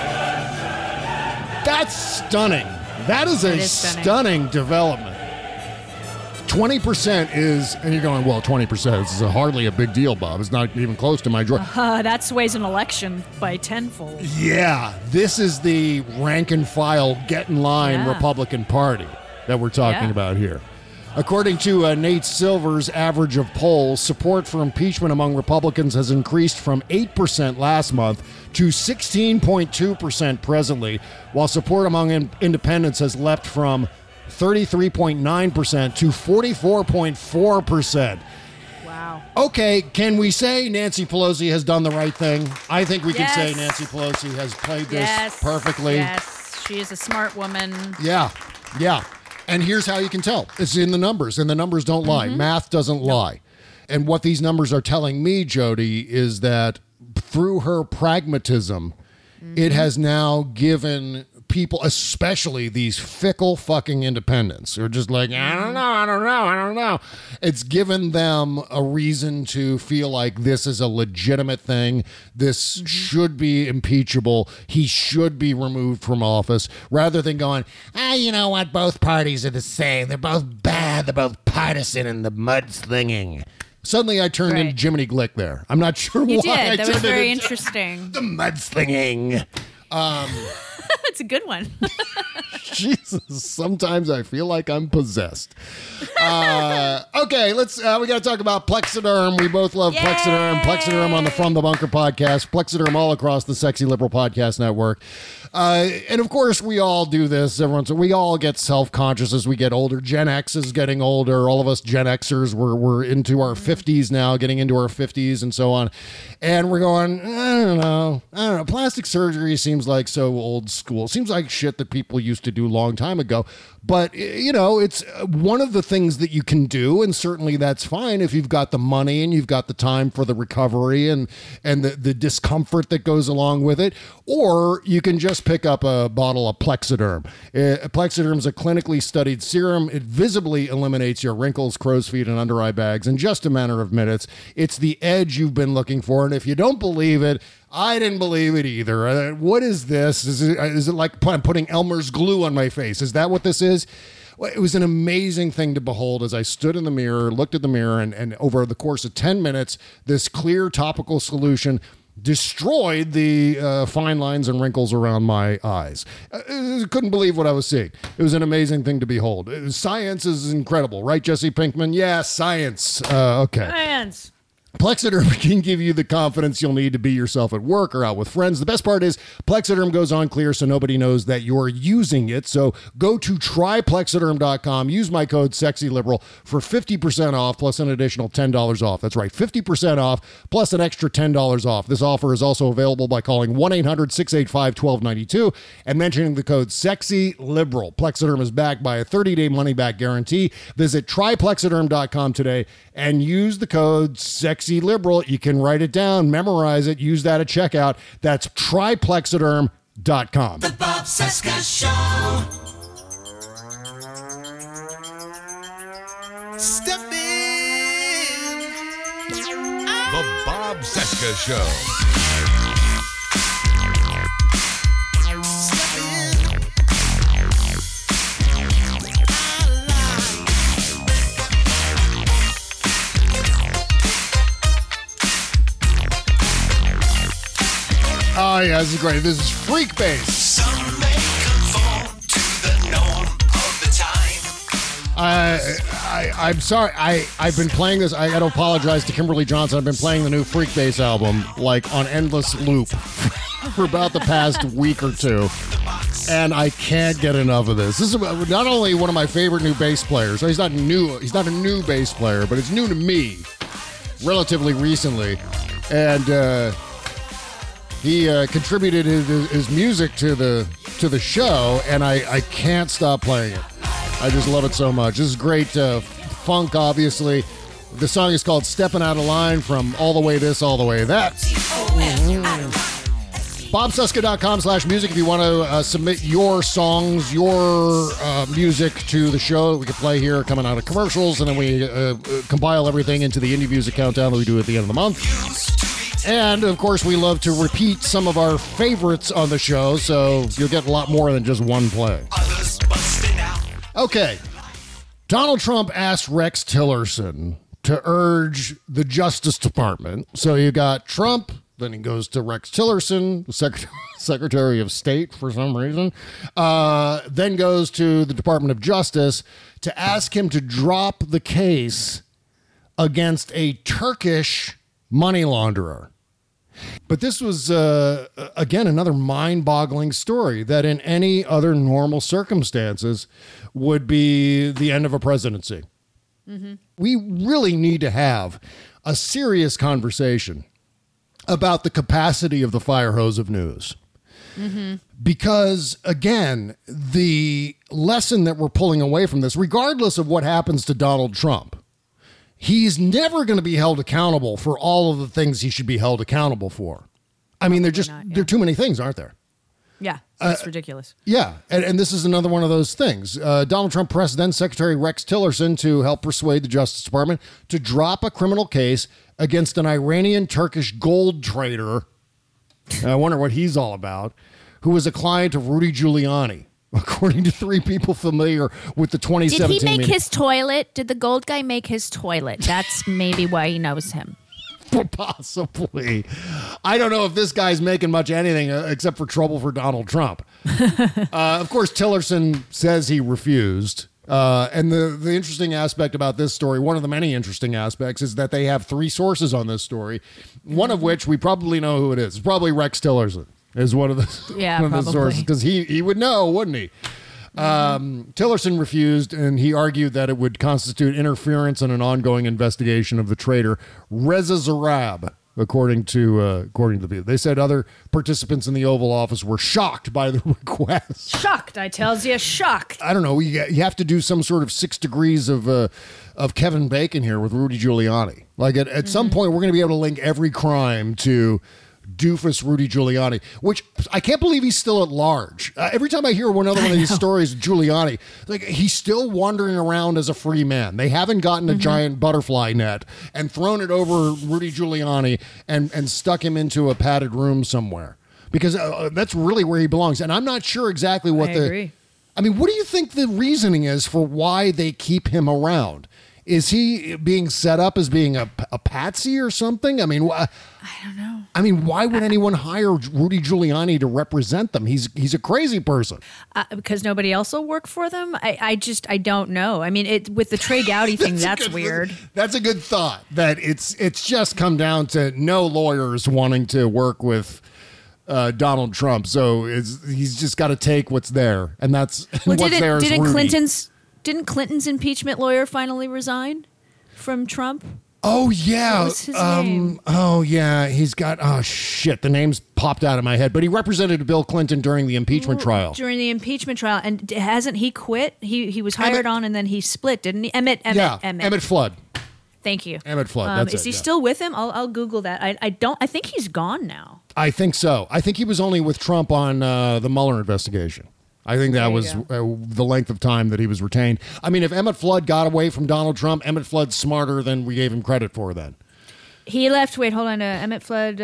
That's stunning. That is a is stunning. stunning development. twenty percent is, and you're going, well, twenty percent is hardly a big deal, Bob. It's not even close to my joy. Uh, that sways an election by tenfold. Yeah, this is the rank and file, get in line Yeah. Republican Party that we're talking Yeah. about here. According to uh, Nate Silver's average of polls, support for impeachment among Republicans has increased from eight percent last month to sixteen point two percent presently, while support among in- independents has leapt from thirty-three point nine percent to forty-four point four percent. Wow. Okay, can we say Nancy Pelosi has done the right thing? I think we Yes. can say Nancy Pelosi has played this Yes. perfectly. Yes. She is a smart woman. Yeah, yeah. And here's how you can tell. It's in the numbers, and the numbers don't lie. Math doesn't lie. And what these numbers are telling me, Jody, is that through her pragmatism, it has now given people, especially these fickle fucking independents, who are just like, I don't know, I don't know, I don't know. It's given them a reason to feel like this is a legitimate thing. This mm-hmm. should be impeachable. He should be removed from office, rather than going, ah, you know what? Both parties are the same. They're both bad. They're both partisan and the mudslinging. Suddenly I turned right. into Jiminy Glick there. I'm not sure you why. Did. I that turned was very into interesting. The mudslinging. Um, That's a good one. Jesus, sometimes I feel like I'm possessed. Uh, okay, let's. Uh, we got to talk about Plexiderm. We both love Yay! Plexiderm. Plexiderm on the From the Bunker podcast. Plexiderm all across the Sexy Liberal Podcast Network. Uh, and of course, we all do this. Everyone's we all get self-conscious as we get older. Gen X is getting older. All of us Gen Xers, we're we're into our fifties now, getting into our fifties and so on. And we're going, I don't know, I don't know. Plastic surgery seems like so old school. Seems like shit that people used to do a long time ago. But, you know, it's one of the things that you can do, and certainly that's fine if you've got the money and you've got the time for the recovery and, and the, the discomfort that goes along with it. Or you can just pick up a bottle of Plexiderm. Uh, Plexiderm is a clinically studied serum. It visibly eliminates your wrinkles, crow's feet, and under eye bags in just a matter of minutes. It's the edge you've been looking for, and if you don't believe it, I didn't believe it either. Uh, what is this? Is it, is it like putting Elmer's glue on my face? Is that what this is? Well, it was an amazing thing to behold as I stood in the mirror, looked at the mirror, and, and over the course of ten minutes, this clear topical solution destroyed the uh, fine lines and wrinkles around my eyes. I couldn't believe what I was seeing. It was an amazing thing to behold. It was, science is incredible, right, Jesse Pinkman? Yeah, science. Uh, okay. Science. Plexiderm can give you the confidence you'll need to be yourself at work or out with friends. The best part is Plexiderm goes on clear so nobody knows that you're using it. So go to try plexiderm dot com. Use my code SEXYLIBERAL for fifty percent off plus an additional ten dollars off. That's right, fifty percent off plus an extra ten dollars off. This offer is also available by calling one eight hundred six eight five one two nine two and mentioning the code SEXYLIBERAL. Plexiderm is backed by a thirty-day money-back guarantee. Visit try plexiderm dot com today and use the code SEXYLIBERAL. Liberal, you can write it down, memorize it, use that at checkout. That's try plexiderm dot com. The Bob Cesca Show. Step in. The Bob Cesca Show. Oh, yeah, this is great. This is Freak Bass. Some may conform to the norm of the time. I, I, I'm sorry. I, I've been playing this. I got to apologize to Kimberly Johnson. I've been playing the new Freak Bass album, like, on endless loop for about the past week or two. And I can't get enough of this. This is not only one of my favorite new bass players. He's not new. He's not a new bass player, but it's new to me relatively recently. And, uh... He uh, contributed his, his music to the to the show, and I, I can't stop playing it. I just love it so much. This is great uh, funk, obviously. The song is called Steppin' Out of Line from All the Way This, All the Way That. Mm-hmm. bob cesca dot com slash music if you want to uh, submit your songs, your uh, music to the show that we can play here coming out of commercials, and then we uh, compile everything into the Indie Music Countdown that we do at the end of the month. And, of course, we love to repeat some of our favorites on the show, so you'll get a lot more than just one play. Okay. Donald Trump asked Rex Tillerson to urge the Justice Department. So you got Trump, then he goes to Rex Tillerson, the Secret- Secretary of State for some reason, uh, then goes to the Department of Justice to ask him to drop the case against a Turkish money launderer. But this was, uh, again, another mind-boggling story that in any other normal circumstances would be the end of a presidency. Mm-hmm. We really need to have a serious conversation about the capacity of the fire hose of news. Mm-hmm. Because, again, the lesson that we're pulling away from this, regardless of what happens to Donald Trump, he's never going to be held accountable for all of the things he should be held accountable for. I mean, they're just, not, yeah. there are too many things, aren't there? Yeah, that's Uh, ridiculous. Yeah, and, and this is another one of those things. Uh, Donald Trump pressed then Secretary Rex Tillerson to help persuade the Justice Department to drop a criminal case against an Iranian-Turkish gold trader. I wonder what he's all about, who was a client of Rudy Giuliani, according to three people familiar with the twenty seventeen Did he make meeting. his toilet? Did the gold guy make his toilet? That's maybe why he knows him. Possibly. I don't know if this guy's making much anything uh, except for trouble for Donald Trump. uh, of course, Tillerson says he refused. Uh, and the, the interesting aspect about this story, one of the many interesting aspects, is that they have three sources on this story, one of which we probably know who it is. It's probably Rex Tillerson is one of the, yeah, one of the sources, because he, he would know, wouldn't he? Um, Tillerson refused, and he argued that it would constitute interference in an ongoing investigation of the traitor Reza Zarrab, according to uh, according to the people. They said other participants in the Oval Office were shocked by the request. Shocked, I tells you, shocked. I don't know. You, you have to do some sort of six degrees of uh, of Kevin Bacon here with Rudy Giuliani. Like at, at mm-hmm. some point, we're going to be able to link every crime to doofus Rudy Giuliani, which I can't believe he's still at large. Uh, every time I hear one other one of these stories, Giuliani, like he's still wandering around as a free man. They haven't gotten a mm-hmm. giant butterfly net and thrown it over Rudy Giuliani and, and stuck him into a padded room somewhere, because uh, that's really where he belongs. And I'm not sure exactly what I the... agree. I mean, what do you think the reasoning is for why they keep him around? Is he being set up as being a, a patsy or something? I mean, wh- I don't know. I mean, why would anyone hire Rudy Giuliani to represent them? He's he's a crazy person. Uh, because nobody else will work for them? I, I just, I don't know. I mean, it with the Trey Gowdy thing, that's, that's good, weird. That's a good thought, that it's it's just come down to no lawyers wanting to work with uh, Donald Trump. So it's, he's just got to take what's there. And that's well, what's didn't, there is didn't Rudy. Clinton's Didn't Clinton's impeachment lawyer finally resign from Trump? Oh, yeah. What was his um, name? Oh, yeah. He's got, oh, shit. The name's popped out of my head. But he represented Bill Clinton during the impeachment Ooh, trial. During the impeachment trial. And hasn't he quit? He he was hired Emmett, on and then he split, didn't he? Emmett, Emmett, yeah, Emmett. Emmett Flood. Thank you. Emmett Flood. Um, That's is it, he yeah. still with him? I'll, I'll Google that. I, I don't, I think he's gone now. I think so. I think he was only with Trump on uh, the Mueller investigation. I think that was uh, the length of time that he was retained. I mean, if Emmett Flood got away from Donald Trump, Emmett Flood's smarter than we gave him credit for then. He left, wait, hold on. Uh, Emmett Flood,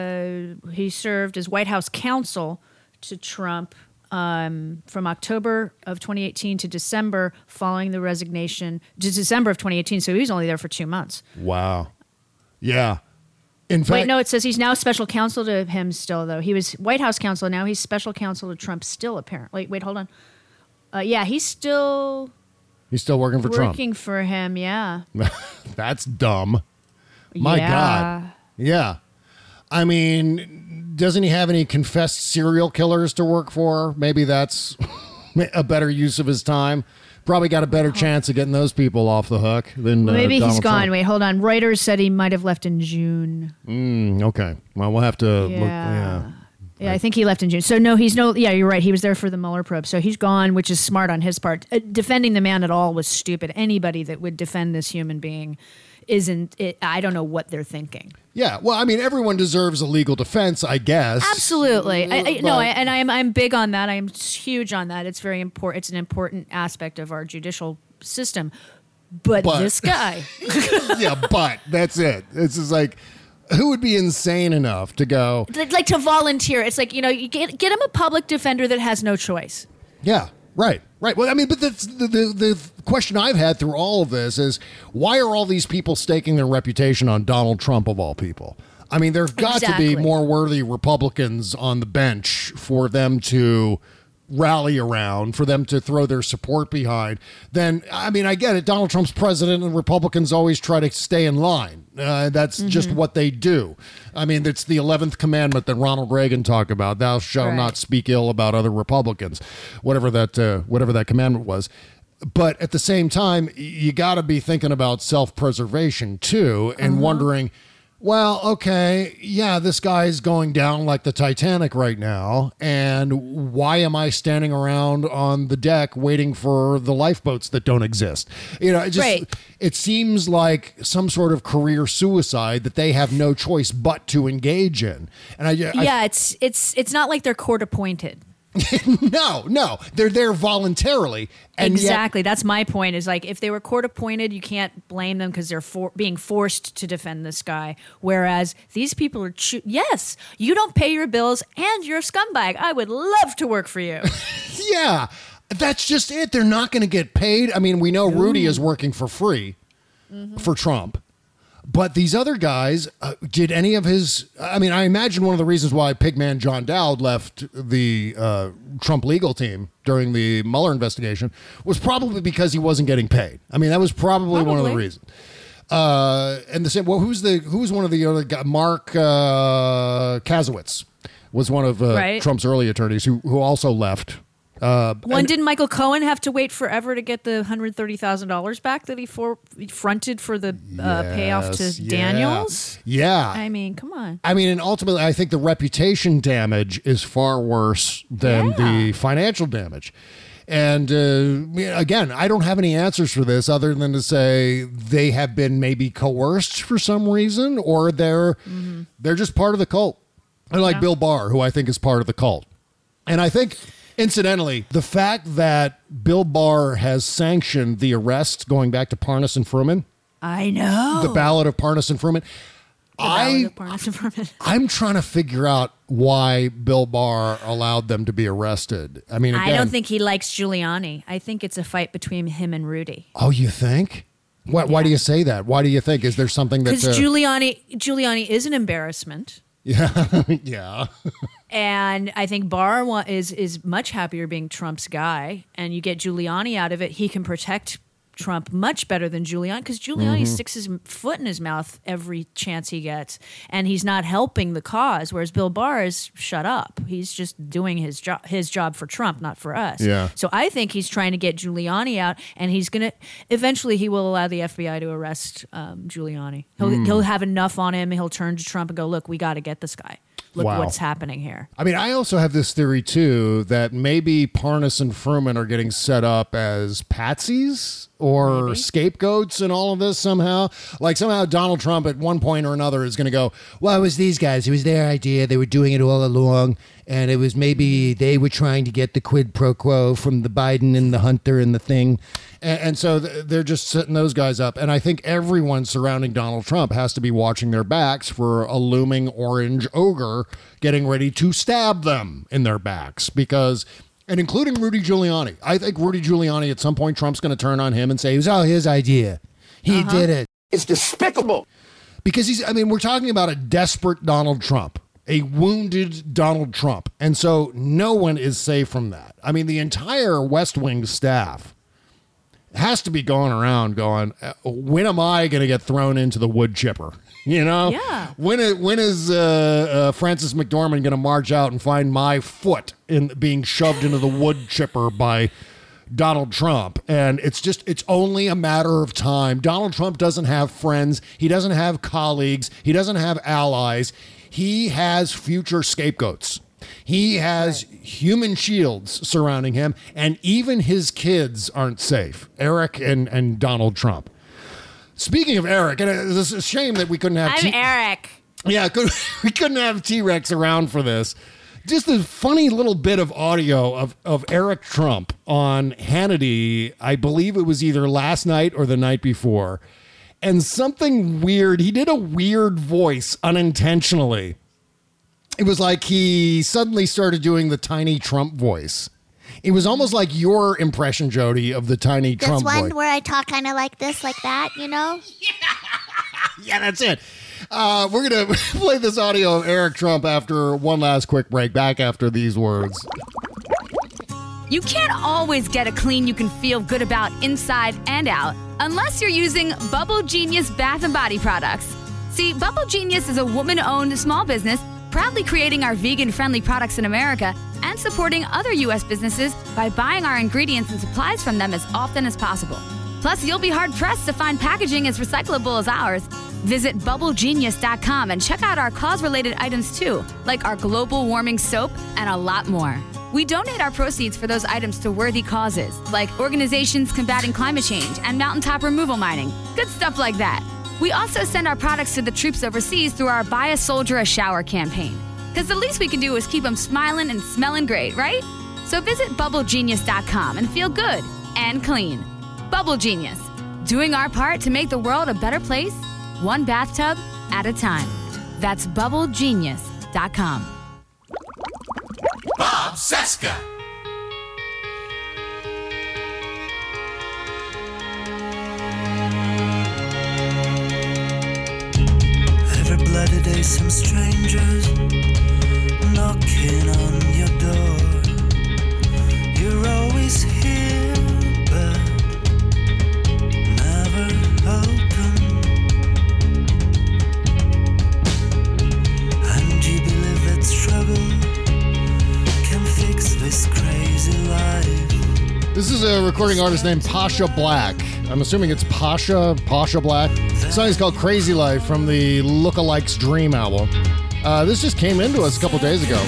uh, he served as White House counsel to Trump um, from October of twenty eighteen to December following the resignation, to December of twenty eighteen. So he was only there for two months. Wow. Yeah. In fact, Wait, no, it says he's now special counsel to him still, though. He was White House counsel. Now he's special counsel to Trump still, apparently. Wait, wait, hold on. Uh, yeah, he's still... He's still working for Trump. Working for him, yeah. That's dumb. My yeah. God. Yeah. I mean, doesn't he have any confessed serial killers to work for? Maybe that's a better use of his time. Probably got a better chance of getting those people off the hook than well, maybe uh, he's Donald gone. Trump. Wait, hold on. Reuters said he might have left in June. Mm, okay. Well, we'll have to Yeah. look. Yeah. Yeah, I think he left in June. So no, he's no. Yeah, you're right. He was there for the Mueller probe. So he's gone, which is smart on his part. Uh, defending the man at all was stupid. Anybody that would defend this human being isn't. It, I don't know what they're thinking. Yeah. Well, I mean, everyone deserves a legal defense, I guess. Absolutely. I, I, But- no, I, and I'm I'm big on that. I'm huge on that. It's very important. It's an important aspect of our judicial system. But, But- this guy. yeah, but that's it. It's just like, who would be insane enough to go? like, like to volunteer. It's like, you know, you get get him a public defender that has no choice. Yeah, right, right. Well, I mean, but that's the, the the question I've had through all of this is, why are all these people staking their reputation on Donald Trump of all people? I mean, there's got Exactly. to be more worthy Republicans on the bench for them to rally around, for them to throw their support behind. Then, I mean, I get it. Donald Trump's president and Republicans always try to stay in line. Uh, that's Mm-hmm. just what they do. I mean, it's the eleventh commandment that Ronald Reagan talked about. Thou shalt Right. not speak ill about other Republicans, whatever that, uh, whatever that commandment was. But at the same time, y- you got to be thinking about self-preservation too, and Uh-huh. wondering, well, okay, yeah, this guy's going down like the Titanic right now, and why am I standing around on the deck waiting for the lifeboats that don't exist? You know, it just Right. it seems like some sort of career suicide that they have no choice but to engage in. And I, I yeah, it's it's it's not like they're court appointed. no, no, they're there voluntarily. And exactly. Yet, that's my point. Is like if they were court appointed, you can't blame them because they're for, being forced to defend this guy. Whereas these people are, cho- yes, you don't pay your bills and you're a scumbag. I would love to work for you. Yeah, that's just it. They're not going to get paid. I mean, we know Rudy is working for free mm-hmm. for Trump. But these other guys, uh, did any of his... I mean, I imagine one of the reasons why Pigman John Dowd left the uh, Trump legal team during the Mueller investigation was probably because he wasn't getting paid. I mean, that was probably, probably. one of the reasons. Uh, and the same... Well, who's the who was one of the other guys? Mark uh, Kasowitz was one of uh, right. Trump's early attorneys who, who also left. Uh, One, didn't Michael Cohen have to wait forever to get the one hundred thirty thousand dollars back that he for, fronted for the uh, yes, payoff to yeah. Daniels? Yeah. I mean, come on. I mean, and ultimately, I think the reputation damage is far worse than yeah. the financial damage. And uh, again, I don't have any answers for this other than to say they have been maybe coerced for some reason, or they're mm-hmm. they're just part of the cult. They're like yeah. Bill Barr, who I think is part of the cult. And I think... Incidentally, the fact that Bill Barr has sanctioned the arrest going back to Parnas and Fruman. I know. The ballot of Parnas and Fruman. The I, of Parnas and Fruman. I'm trying to figure out why Bill Barr allowed them to be arrested. I mean, again, I don't think he likes Giuliani. I think it's a fight between him and Rudy. Oh, you think? Why, yeah. why do you say that? Why do you think? Is there something that... Because uh, Giuliani, Giuliani is an embarrassment. Yeah, yeah. And I think Barr wa- is is much happier being Trump's guy, and you get Giuliani out of it. He can protect Trump much better than Giuliani, because Giuliani mm-hmm. sticks his foot in his mouth every chance he gets, and he's not helping the cause. Whereas Bill Barr is shut up. He's just doing his job, his job for Trump, not for us. Yeah. So I think he's trying to get Giuliani out, and he's gonna eventually he will allow the F B I to arrest um, Giuliani. He'll mm. he'll have enough on him. He'll turn to Trump and go, "Look, we got to get this guy. Look wow. what's happening here." I mean, I also have this theory, too, that maybe Parnas and Fruman are getting set up as patsies or maybe. scapegoats in all of this somehow. Like somehow Donald Trump at one point or another is going to go, well, it was these guys. It was their idea. They were doing it all along. And it was maybe they were trying to get the quid pro quo from the Biden and the Hunter and the thing. And, and so th- they're just setting those guys up. And I think everyone surrounding Donald Trump has to be watching their backs for a looming orange ogre getting ready to stab them in their backs. Because, and including Rudy Giuliani. I think Rudy Giuliani at some point, Trump's going to turn on him and say, it was all his idea. He uh-huh. did it. It's despicable. Because he's, I mean, we're talking about a desperate Donald Trump. A wounded Donald Trump. And so no one is safe from that. I mean, the entire West Wing staff has to be going around going, when am I going to get thrown into the wood chipper? You know? Yeah. When is, when is uh, uh, Francis McDormand going to march out and find my foot in being shoved into the wood chipper by Donald Trump? And it's just, it's only a matter of time. Donald Trump doesn't have friends. He doesn't have colleagues. He doesn't have allies. He has future scapegoats. He has right. human shields surrounding him, and even his kids aren't safe. Eric and, and Donald Trump. Speaking of Eric, and it's a shame that we couldn't have... I'm T- Eric. Yeah, could, we couldn't have T-Rex around for this. Just a funny little bit of audio of, of Eric Trump on Hannity. I believe it was either last night or the night before. And something weird, he did a weird voice unintentionally. It was like he suddenly started doing the tiny Trump voice. It was almost like your impression, Jody, of the tiny this Trump voice. This one where I talk kind of like this, like that, you know? Yeah, yeah that's it. Uh, we're going to play this audio of Eric Trump after one last quick break. Back after these words. You can't always get a clean you can feel good about inside and out unless you're using Bubble Genius Bath and Body products. See, Bubble Genius is a woman-owned small business proudly creating our vegan-friendly products in America and supporting other U S businesses by buying our ingredients and supplies from them as often as possible. Plus, you'll be hard-pressed to find packaging as recyclable as ours. Visit bubble genius dot com and check out our cause-related items too, like our global warming soap and a lot more. We donate our proceeds for those items to worthy causes, like organizations combating climate change and mountaintop removal mining. Good stuff like that. We also send our products to the troops overseas through our Buy a Soldier a Shower campaign. Because the least we can do is keep them smiling and smelling great, right? So visit bubble genius dot com and feel good and clean. Bubble Genius, doing our part to make the world a better place, one bathtub at a time. That's bubble genius dot com. Bob Cesca. Every bloody day some strangers knocking on your door. You're always here, but never open. And you believe that struggle can fix this crazy life. This is a recording artist named Pasha Black. I'm assuming it's Pasha, Pasha Black. The song is called Crazy Life from the Lookalikes Dream album. Uh, this just came into us a couple days ago.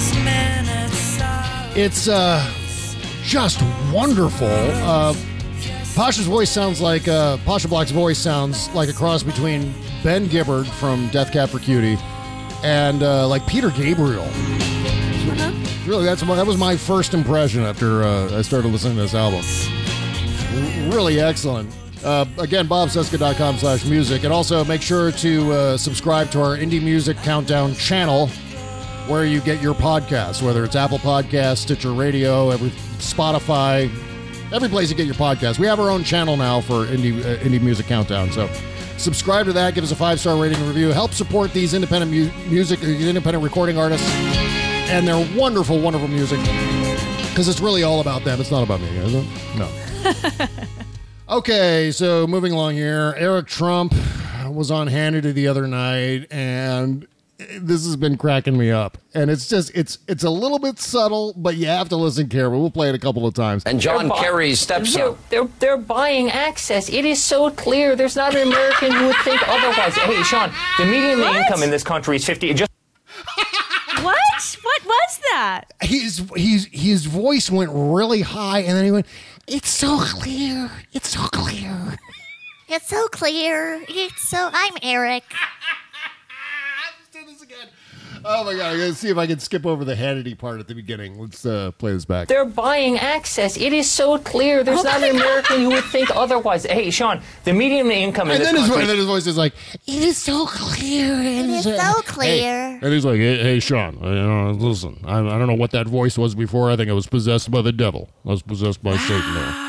It's uh, just wonderful. Uh, Pasha's voice sounds like, uh, Pasha Black's voice sounds like a cross between Ben Gibbard from Death Cab for Cutie and uh, like Peter Gabriel. Uh-huh. Really, that's my, that was my first impression after uh, I started listening to this album. R- really excellent. Uh, again, bob cesca dot com slash music. And also make sure to uh, subscribe to our Indie Music Countdown channel where you get your podcasts, whether it's Apple Podcasts, Stitcher Radio, every, Spotify, every place you get your podcasts. We have our own channel now for Indie, uh, Indie Music Countdown. So subscribe to that. Give us a five-star rating and review. Help support these independent mu- music, independent recording artists and their wonderful, wonderful music. Because it's really all about them. It's not about me, is it? No. Okay, so moving along here. Eric Trump was on Hannity the other night, and this has been cracking me up. And it's just, it's it's a little bit subtle, but you have to listen carefully. We'll play it a couple of times. And John bu- Kerry's stepson. They're, they're, they're buying access. It is so clear. There's not an American who would think otherwise. Hey, Sean, the median what? income in this country is fifty. Just What? What was that? His, his, his voice went really high, and then he went, it's so clear. It's so clear. It's so clear. It's so... I'm Eric. Let's do this again. Oh, my God. I got to see if I can skip over the Hannity part at the beginning. Let's uh, play this back. They're buying access. It is so clear. There's oh not an American God. who would think otherwise. Hey, Sean, the median income in and this then country... His, and then his voice is like, it is so clear. It is so clear. Hey. And he's like, hey, hey Sean, you know, listen, I, I don't know what that voice was before. I think I was possessed by the devil. I was possessed by Satan there.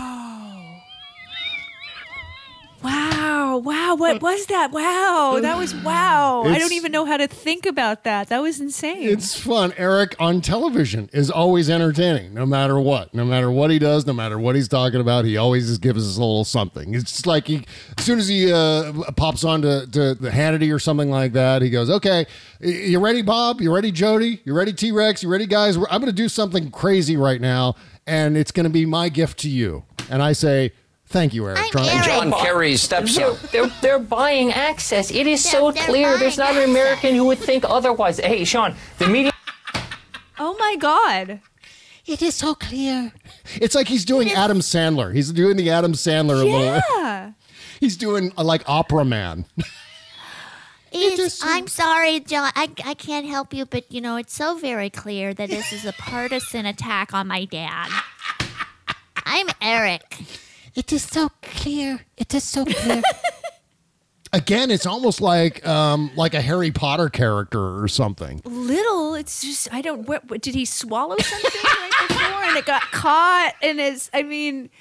Wow, wow, what was that? Wow, that was wow. It's, I don't even know how to think about that. That was insane. It's fun. Eric on television is always entertaining, no matter what. No matter what he does, no matter what he's talking about, he always just gives us a little something. It's just like he, as soon as he uh, pops on to, to the Hannity or something like that, he goes, okay, you ready, Bob? You ready, Jody? You ready, T-Rex? You ready, guys? I'm going to do something crazy right now, and it's going to be my gift to you. And I say... Thank you, Eric. And John Kerry's stepson. They're, they're, they're buying access. It is they're, so they're clear. There's not an American who would think otherwise. Hey, Sean, the media... Oh, my God. It is so clear. It's like he's doing Adam Sandler. He's doing the Adam Sandler. Yeah. Little, he's doing uh, like Opera Man. It's, I'm sorry, John. I, I can't help you, but, you know, it's so very clear that this is a partisan attack on my dad. I'm Eric. It is so clear. It is so clear. Again, it's almost like um, like a Harry Potter character or something. Little, it's just I don't. What, what did he swallow something right before and it got caught? And it's, I mean,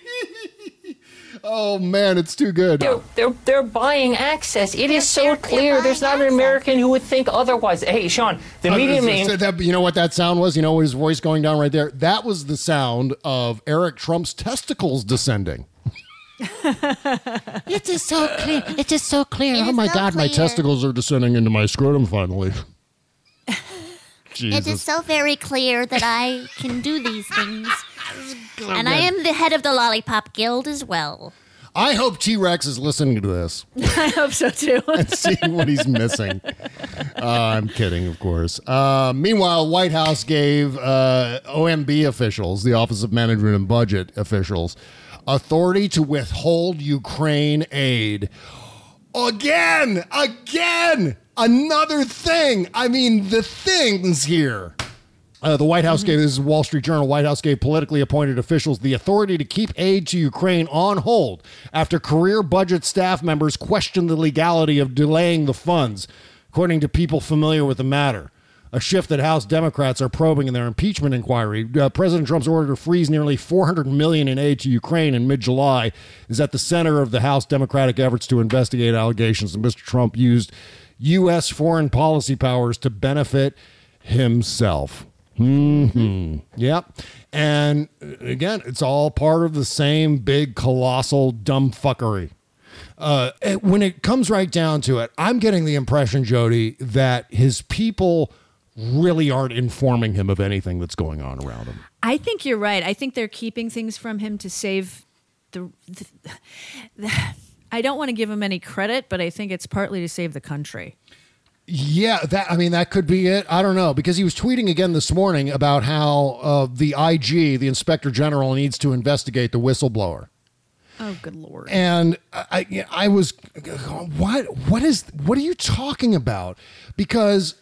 oh man, it's too good. They're they're, they're buying access. It is so clear. There's not an American who would think otherwise. Hey, Sean, the median uh, so that, you know what that sound was? You know his voice going down right there. That was the sound of Eric Trump's testicles descending. It is so clear. It is so clear. It oh my so God, clear. My testicles are descending into my scrotum finally. Jesus. It is so very clear that I can do these things. And I am the head of the Lollipop Guild as well. I hope T-Rex is listening to this. I hope so, too. And seeing what he's missing. Uh, I'm kidding, of course. Uh, meanwhile, White House gave uh, O M B officials, the Office of Management and Budget officials, authority to withhold Ukraine aid. Again! Again! Another thing! I mean, the things here. Uh, the White House mm-hmm. gave, this is Wall Street Journal, White House gave politically appointed officials the authority to keep aid to Ukraine on hold after career budget staff members questioned the legality of delaying the funds, according to people familiar with the matter. A shift that House Democrats are probing in their impeachment inquiry. Uh, President Trump's order to freeze nearly four hundred million dollars in aid to Ukraine in mid-July is at the center of the House Democratic efforts to investigate allegations that Mister Trump used U S foreign policy powers to benefit himself. Mm-hmm. Yep. And again, it's all part of the same big, colossal dumb fuckery. Uh, when it comes right down to it, I'm getting the impression, Jody, that his people really aren't informing him of anything that's going on around him. I think you're right. I think they're keeping things from him to save the, the, the I don't want to give him any credit, but I think it's partly to save the country. Yeah, that I mean, that could be it. I don't know, because he was tweeting again this morning about how uh, the I G, the Inspector General, needs to investigate the whistleblower. Oh, good Lord. And I, I was, what, what is, what are you talking about? Because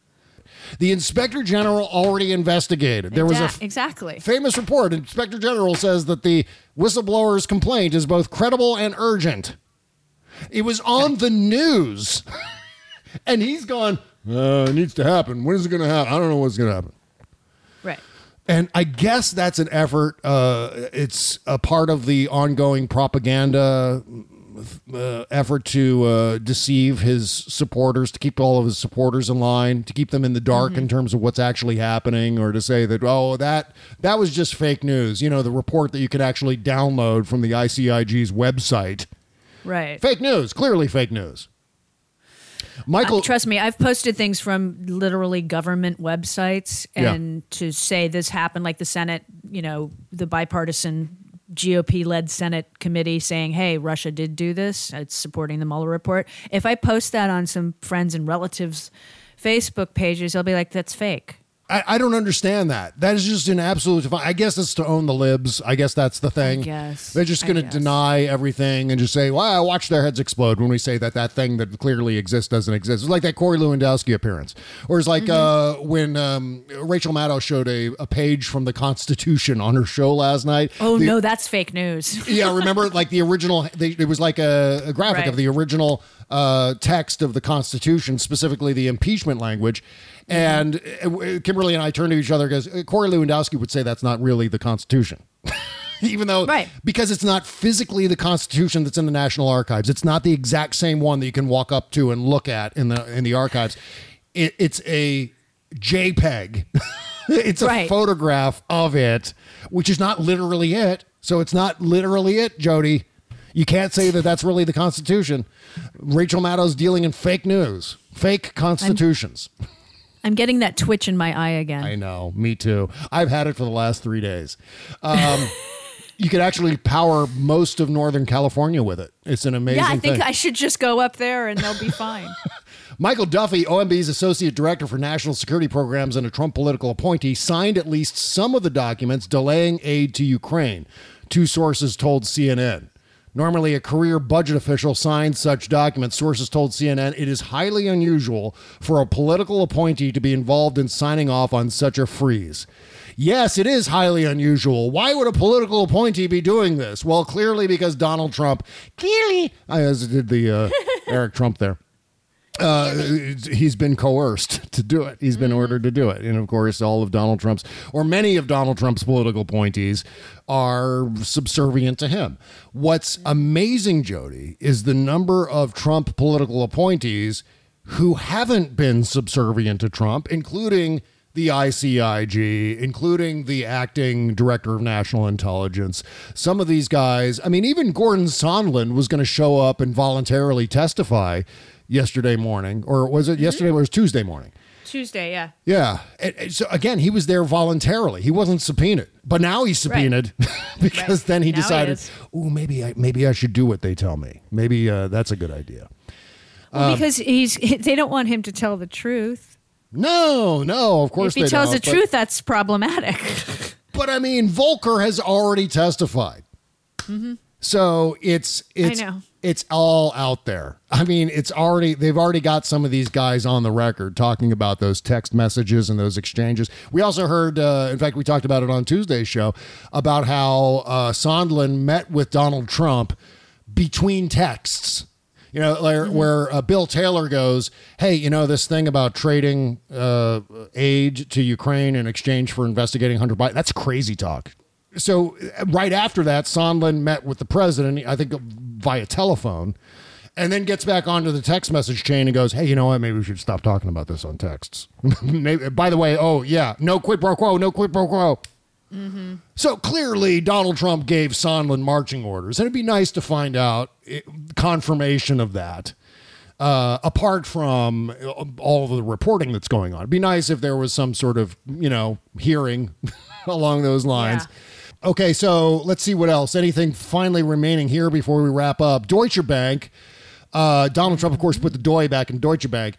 the Inspector General already investigated. There was a f- exactly famous report. Inspector General says that the whistleblower's complaint is both credible and urgent. It was on the news. And he's gone, uh, it needs to happen. When is it going to happen? I don't know what's going to happen. Right. And I guess that's an effort. Uh, it's a part of the ongoing propaganda uh, effort to uh, deceive his supporters, to keep all of his supporters in line, to keep them in the dark mm-hmm. in terms of what's actually happening, or to say that, oh, that that was just fake news. You know, the report that you could actually download from the I C I G's website. Right. Fake news, clearly fake news. Michael, uh, trust me, I've posted things from literally government websites, and yeah. to say this happened, like the Senate, you know, the bipartisan G O P-led Senate committee saying, hey, Russia did do this. It's supporting the Mueller report. If I post that on some friends and relatives' Facebook pages, they'll be like, that's fake. I, I don't understand that. That is just an absolute... I guess it's to own the libs. I guess that's the thing. I guess. They're just going to deny everything and just say, well, watch their heads explode when we say that that thing that clearly exists doesn't exist. It's like that Corey Lewandowski appearance. Or it's like mm-hmm. uh, when um, Rachel Maddow showed a, a page from the Constitution on her show last night. Oh, the, no, that's fake news. Yeah, remember like the original... They, it was like a, a graphic right. of the original uh, text of the Constitution, specifically the impeachment language. And Kimberly and I turned to each other because Corey Lewandowski would say that's not really the Constitution. Even though, right. because it's not physically the Constitution that's in the National Archives. It's not the exact same one that you can walk up to and look at in the in the archives. It, it's a JPEG. It's a right. photograph of it, which is not literally it. So it's not literally it, Jody. You can't say that that's really the Constitution. Rachel Maddow's dealing in fake news, fake constitutions. I'm- I'm getting that twitch in my eye again. I know. Me too. I've had it for the last three days. Um, you could actually power most of Northern California with it. It's an amazing thing. Yeah, I think thing. I should just go up there and they'll be fine. Michael Duffy, O M B's Associate Director for National Security Programs and a Trump political appointee, signed at least some of the documents delaying aid to Ukraine, two sources told C N N. Normally, a career budget official signs such documents. Sources told C N N it is highly unusual for a political appointee to be involved in signing off on such a freeze. Yes, it is highly unusual. Why would a political appointee be doing this? Well, clearly because Donald Trump, clearly, I as did the uh, Eric Trump there. Uh, he's been coerced to do it. He's been ordered to do it. And of course, all of Donald Trump's, or many of Donald Trump's political appointees are subservient to him. What's amazing, Jody, is the number of Trump political appointees who haven't been subservient to Trump, including the I C I G, including the acting director of national intelligence. Some of these guys, I mean, even Gordon Sondland was going to show up and voluntarily testify yesterday morning, or was it mm-hmm. yesterday? Or was it Tuesday morning? Tuesday, yeah. Yeah. And, and so again, he was there voluntarily. He wasn't subpoenaed, but now he's subpoenaed right. because right. then he now decided, oh, maybe I maybe I should do what they tell me. Maybe uh, that's a good idea. Well, um, because he's they don't want him to tell the truth. No, no, of course if he they tells don't, the truth, that's problematic. But I mean, Volker has already testified. Mm-hmm. So it's it's I know. it's all out there. I mean, it's already they've already got some of these guys on the record talking about those text messages and those exchanges. We also heard, uh, in fact, we talked about it on Tuesday's show about how uh, Sondland met with Donald Trump between texts. You know, where, mm-hmm. where uh, Bill Taylor goes, hey, you know, this thing about trading uh, aid to Ukraine in exchange for investigating Hunter Biden, that's crazy talk. So right after that, Sondland met with the president, I think via telephone, and then gets back onto the text message chain and goes, hey, you know what? Maybe we should stop talking about this on texts. Maybe, by the way, oh, yeah, no quid pro quo, no quid pro quo. Mm-hmm. So clearly Donald Trump gave Sondland marching orders, and it'd be nice to find out it, confirmation of that. Uh, apart from all of the reporting that's going on, it'd be nice if there was some sort of, you know, hearing along those lines. Yeah. Okay, so let's see what else. Anything finally remaining here before we wrap up? Deutsche Bank. Uh, Donald Trump, of course, put the doy back in Deutsche Bank.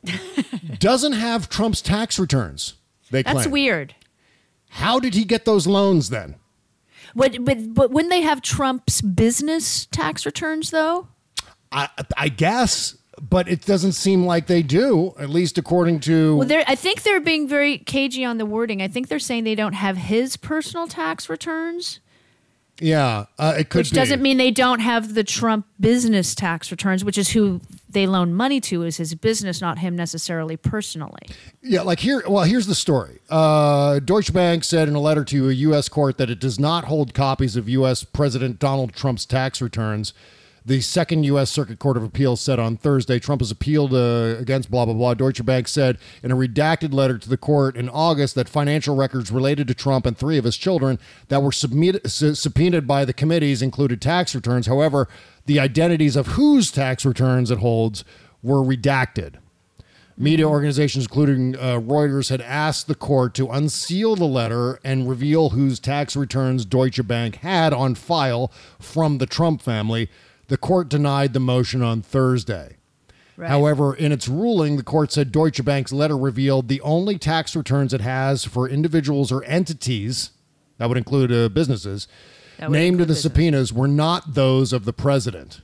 Doesn't have Trump's tax returns, they claim. That's weird. How did he get those loans then? But, but, but wouldn't they have Trump's business tax returns, though? I, I guess. But it doesn't seem like they do, at least according to... Well, I think they're being very cagey on the wording. I think they're saying they don't have his personal tax returns. Yeah, uh, it could Which be. doesn't mean they don't have the Trump business tax returns, which is who they loan money to, is his business, not him necessarily personally. Yeah, like here, well, here's the story. Uh, Deutsche Bank said in a letter to a U S court that it does not hold copies of U S President Donald Trump's tax returns. The Second U S Circuit Court of Appeals said on Thursday Trump has appealed uh, against blah, blah, blah. Deutsche Bank said in a redacted letter to the court in August that financial records related to Trump and three of his children that were submitted, su- subpoenaed by the committees included tax returns. However, the identities of whose tax returns it holds were redacted. Media organizations, including uh, Reuters, had asked the court to unseal the letter and reveal whose tax returns Deutsche Bank had on file from the Trump family. The court denied the motion on Thursday. Right. However, in its ruling, the court said Deutsche Bank's letter revealed the only tax returns it has for individuals or entities, that would include uh, businesses, would named in the business. subpoenas were not those of the president.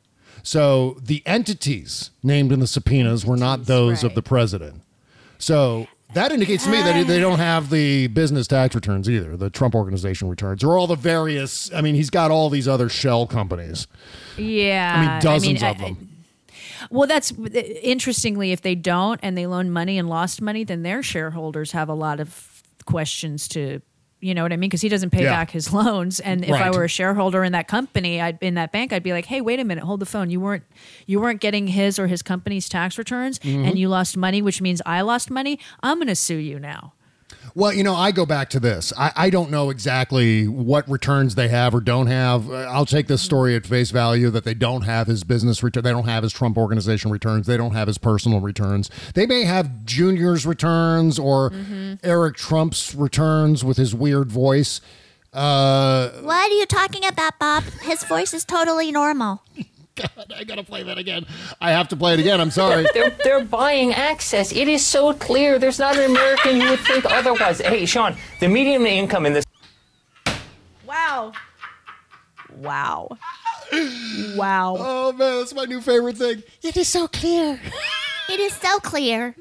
So the entities named in the subpoenas were not those right. of the president. So that indicates to me that they don't have the business tax returns either, the Trump Organization returns, or all the various, I mean, he's got all these other shell companies. Yeah. I mean, dozens I mean, of them. I, well, that's, interestingly, if they don't and they loan money and lost money, then their shareholders have a lot of questions to, you know what I mean? Because he doesn't pay Yeah. back his loans. And if Right. I were a shareholder in that company, I'd in that bank, I'd be like, hey, wait a minute, hold the phone. You weren't you weren't getting his or his company's tax returns Mhm. and you lost money, which means I lost money. I'm going to sue you now. Well, you know, I go back to this. I, I don't know exactly what returns they have or don't have. Uh, I'll take this story at face value that they don't have his business return. They don't have his Trump Organization returns. They don't have his personal returns. They may have Junior's returns or Mhm. Eric Trump's returns with his weird voice. Uh, What are you talking about, Bob? His voice is totally normal. God, I gotta play that again. I have to play it again. I'm sorry. They're, they're buying access. It is so clear. There's not an American who would think otherwise. Hey, Sean, the median income in this... Wow. Wow. Wow. Oh, man, that's my new favorite thing. It is so clear. It is so clear.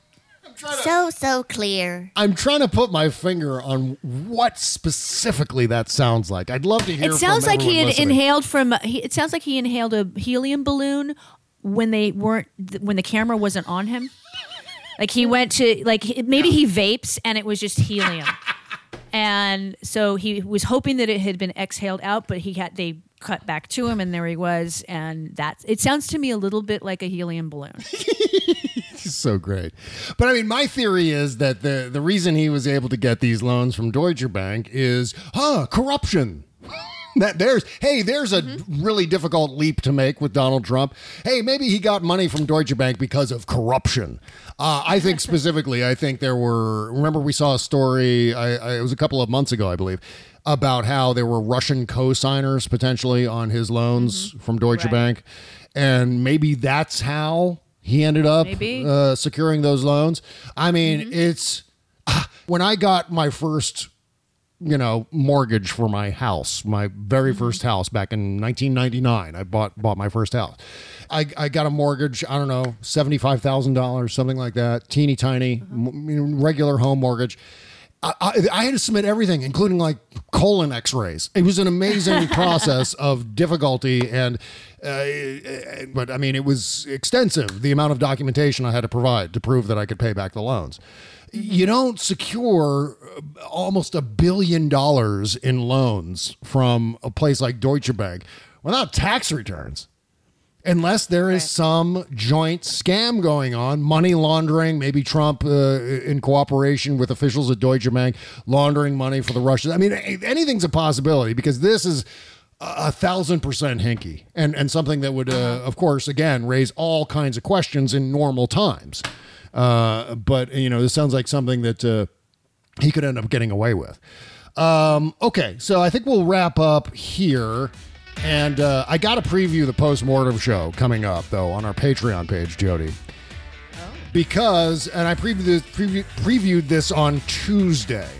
So, so clear. I'm trying to put my finger on what specifically that sounds like. I'd love to hear. It sounds from like he had everyone listening. inhaled from. He, it sounds like he inhaled a helium balloon when they weren't when the camera wasn't on him. Like he went to like maybe he vapes and it was just helium, and so he was hoping that it had been exhaled out, but he had they cut back to him and there he was, and that it sounds to me a little bit like a helium balloon. So great. But I mean, my theory is that the, the reason he was able to get these loans from Deutsche Bank is, huh, corruption. that there's, hey, there's a mm-hmm. really difficult leap to make with Donald Trump. Hey, maybe he got money from Deutsche Bank because of corruption. Uh, I think specifically, I think there were, remember we saw a story, I, I, it was a couple of months ago, I believe, about how there were Russian co-signers potentially on his loans mm-hmm. from Deutsche Right. Bank. And maybe that's how he ended up uh, securing those loans. I mean, mm-hmm. it's uh, when I got my first you know, mortgage for my house, my very first house back in nineteen ninety-nine. I bought bought my first house. I, I got a mortgage, I don't know, seventy-five thousand dollars, something like that, teeny tiny, m- regular home mortgage. I, I, I had to submit everything, including like colon x-rays. It was an amazing process of difficulty. And, uh, but I mean, it was extensive, the amount of documentation I had to provide to prove that I could pay back the loans. You don't secure almost a billion dollars in loans from a place like Deutsche Bank without tax returns. Unless there is some joint scam going on, money laundering, maybe Trump uh, in cooperation with officials at Deutsche Bank, laundering money for the Russians. I mean, anything's a possibility because this is a thousand percent hinky and, and something that would, uh, of course, again, raise all kinds of questions in normal times. Uh, but, you know, this sounds like something that uh, he could end up getting away with. Um, okay, so I think we'll wrap up here. And uh, I got to preview the post-mortem show coming up, though, on our Patreon page, Jody. Oh. Because, and I previewed this, preview, previewed this on Tuesday,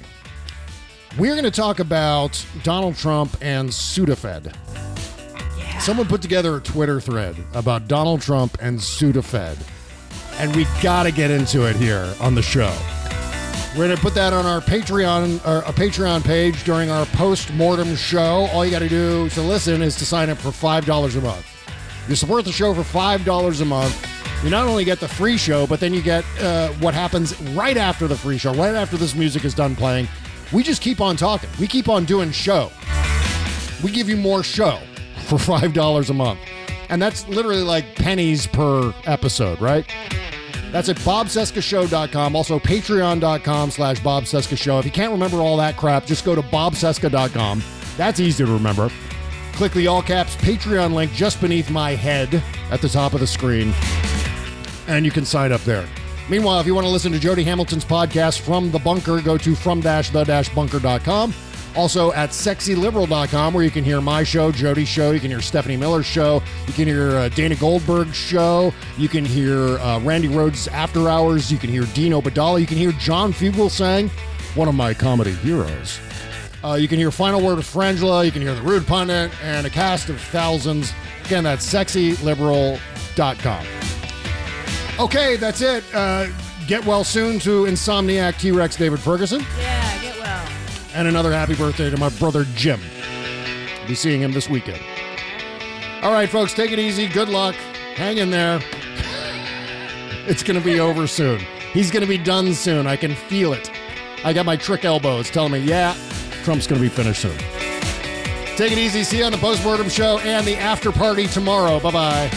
we're going to talk about Donald Trump and Sudafed. Yeah. Someone put together a Twitter thread about Donald Trump and Sudafed, and we got to get into it here on the show. We're going to put that on our Patreon, or a Patreon page during our post-mortem show. All you got to do to listen is to sign up for five dollars a month. You support the show for five dollars a month. You not only get the free show, but then you get uh, what happens right after the free show, right after this music is done playing. We just keep on talking. We keep on doing show. We give you more show for five dollars a month. And that's literally like pennies per episode, right? That's at bob cesca show dot com. Also, patreon.com slash Bob Cesca Show. If you can't remember all that crap, just go to bob cesca dot com. That's easy to remember. Click the all caps Patreon link just beneath my head at the top of the screen, and you can sign up there. Meanwhile, if you want to listen to Jody Hamilton's podcast, From the Bunker, go to from dash the dash bunker dot com. Also at sexy liberal dot com, where you can hear my show, Jody's show. You can hear Stephanie Miller's show. You can hear uh, Dana Goldberg's show. You can hear uh, Randy Rhodes' After Hours. You can hear Dino Badala. You can hear John Fugelsang, one of my comedy heroes. Uh, you can hear Final Word with Frangela. You can hear The Rude Pundit and a cast of thousands. Again, that's sexy liberal dot com. Okay, that's it. Uh, get well soon to Insomniac T-Rex David Ferguson. Yeah, get well. And another happy birthday to my brother Jim. I'll be seeing him this weekend. All right, folks, take it easy. Good luck. Hang in there. It's going to be over soon. He's going to be done soon. I can feel it. I got my trick elbows telling me, yeah, Trump's going to be finished soon. Take it easy. See you on the postmortem show and the after party tomorrow. Bye-bye.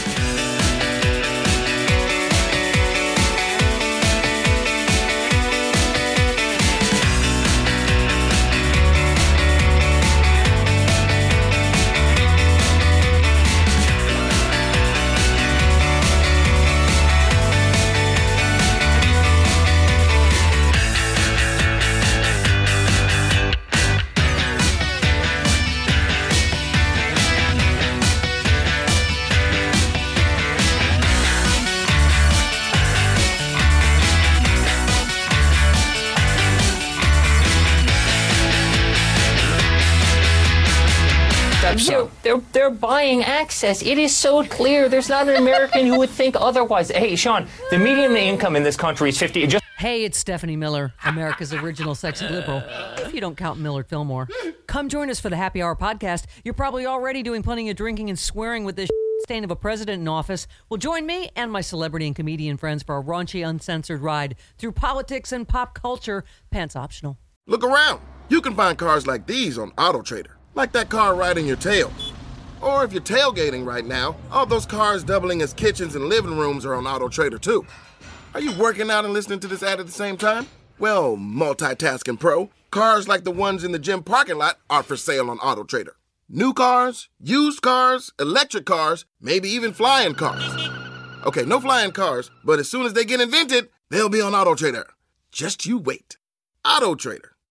So they're they're buying access. It is so clear. There's not an American who would think otherwise. Hey, Sean, the median income in this country is fifty. Just hey, it's Stephanie Miller, America's original sexy liberal. If you don't count Millard Fillmore, come join us for the Happy Hour podcast. You're probably already doing plenty of drinking and swearing with this stain of a president in office. Well, join me and my celebrity and comedian friends for a raunchy, uncensored ride through politics and pop culture, pants optional. Look around. You can find cars like these on AutoTrader. Like that car riding your tail. Or if you're tailgating right now, all those cars doubling as kitchens and living rooms are on AutoTrader too. Are you working out and listening to this ad at the same time? Well, multitasking pro, cars like the ones in the gym parking lot are for sale on AutoTrader. New cars, used cars, electric cars, maybe even flying cars. Okay, no flying cars, but as soon as they get invented, they'll be on AutoTrader. Just you wait. AutoTrader.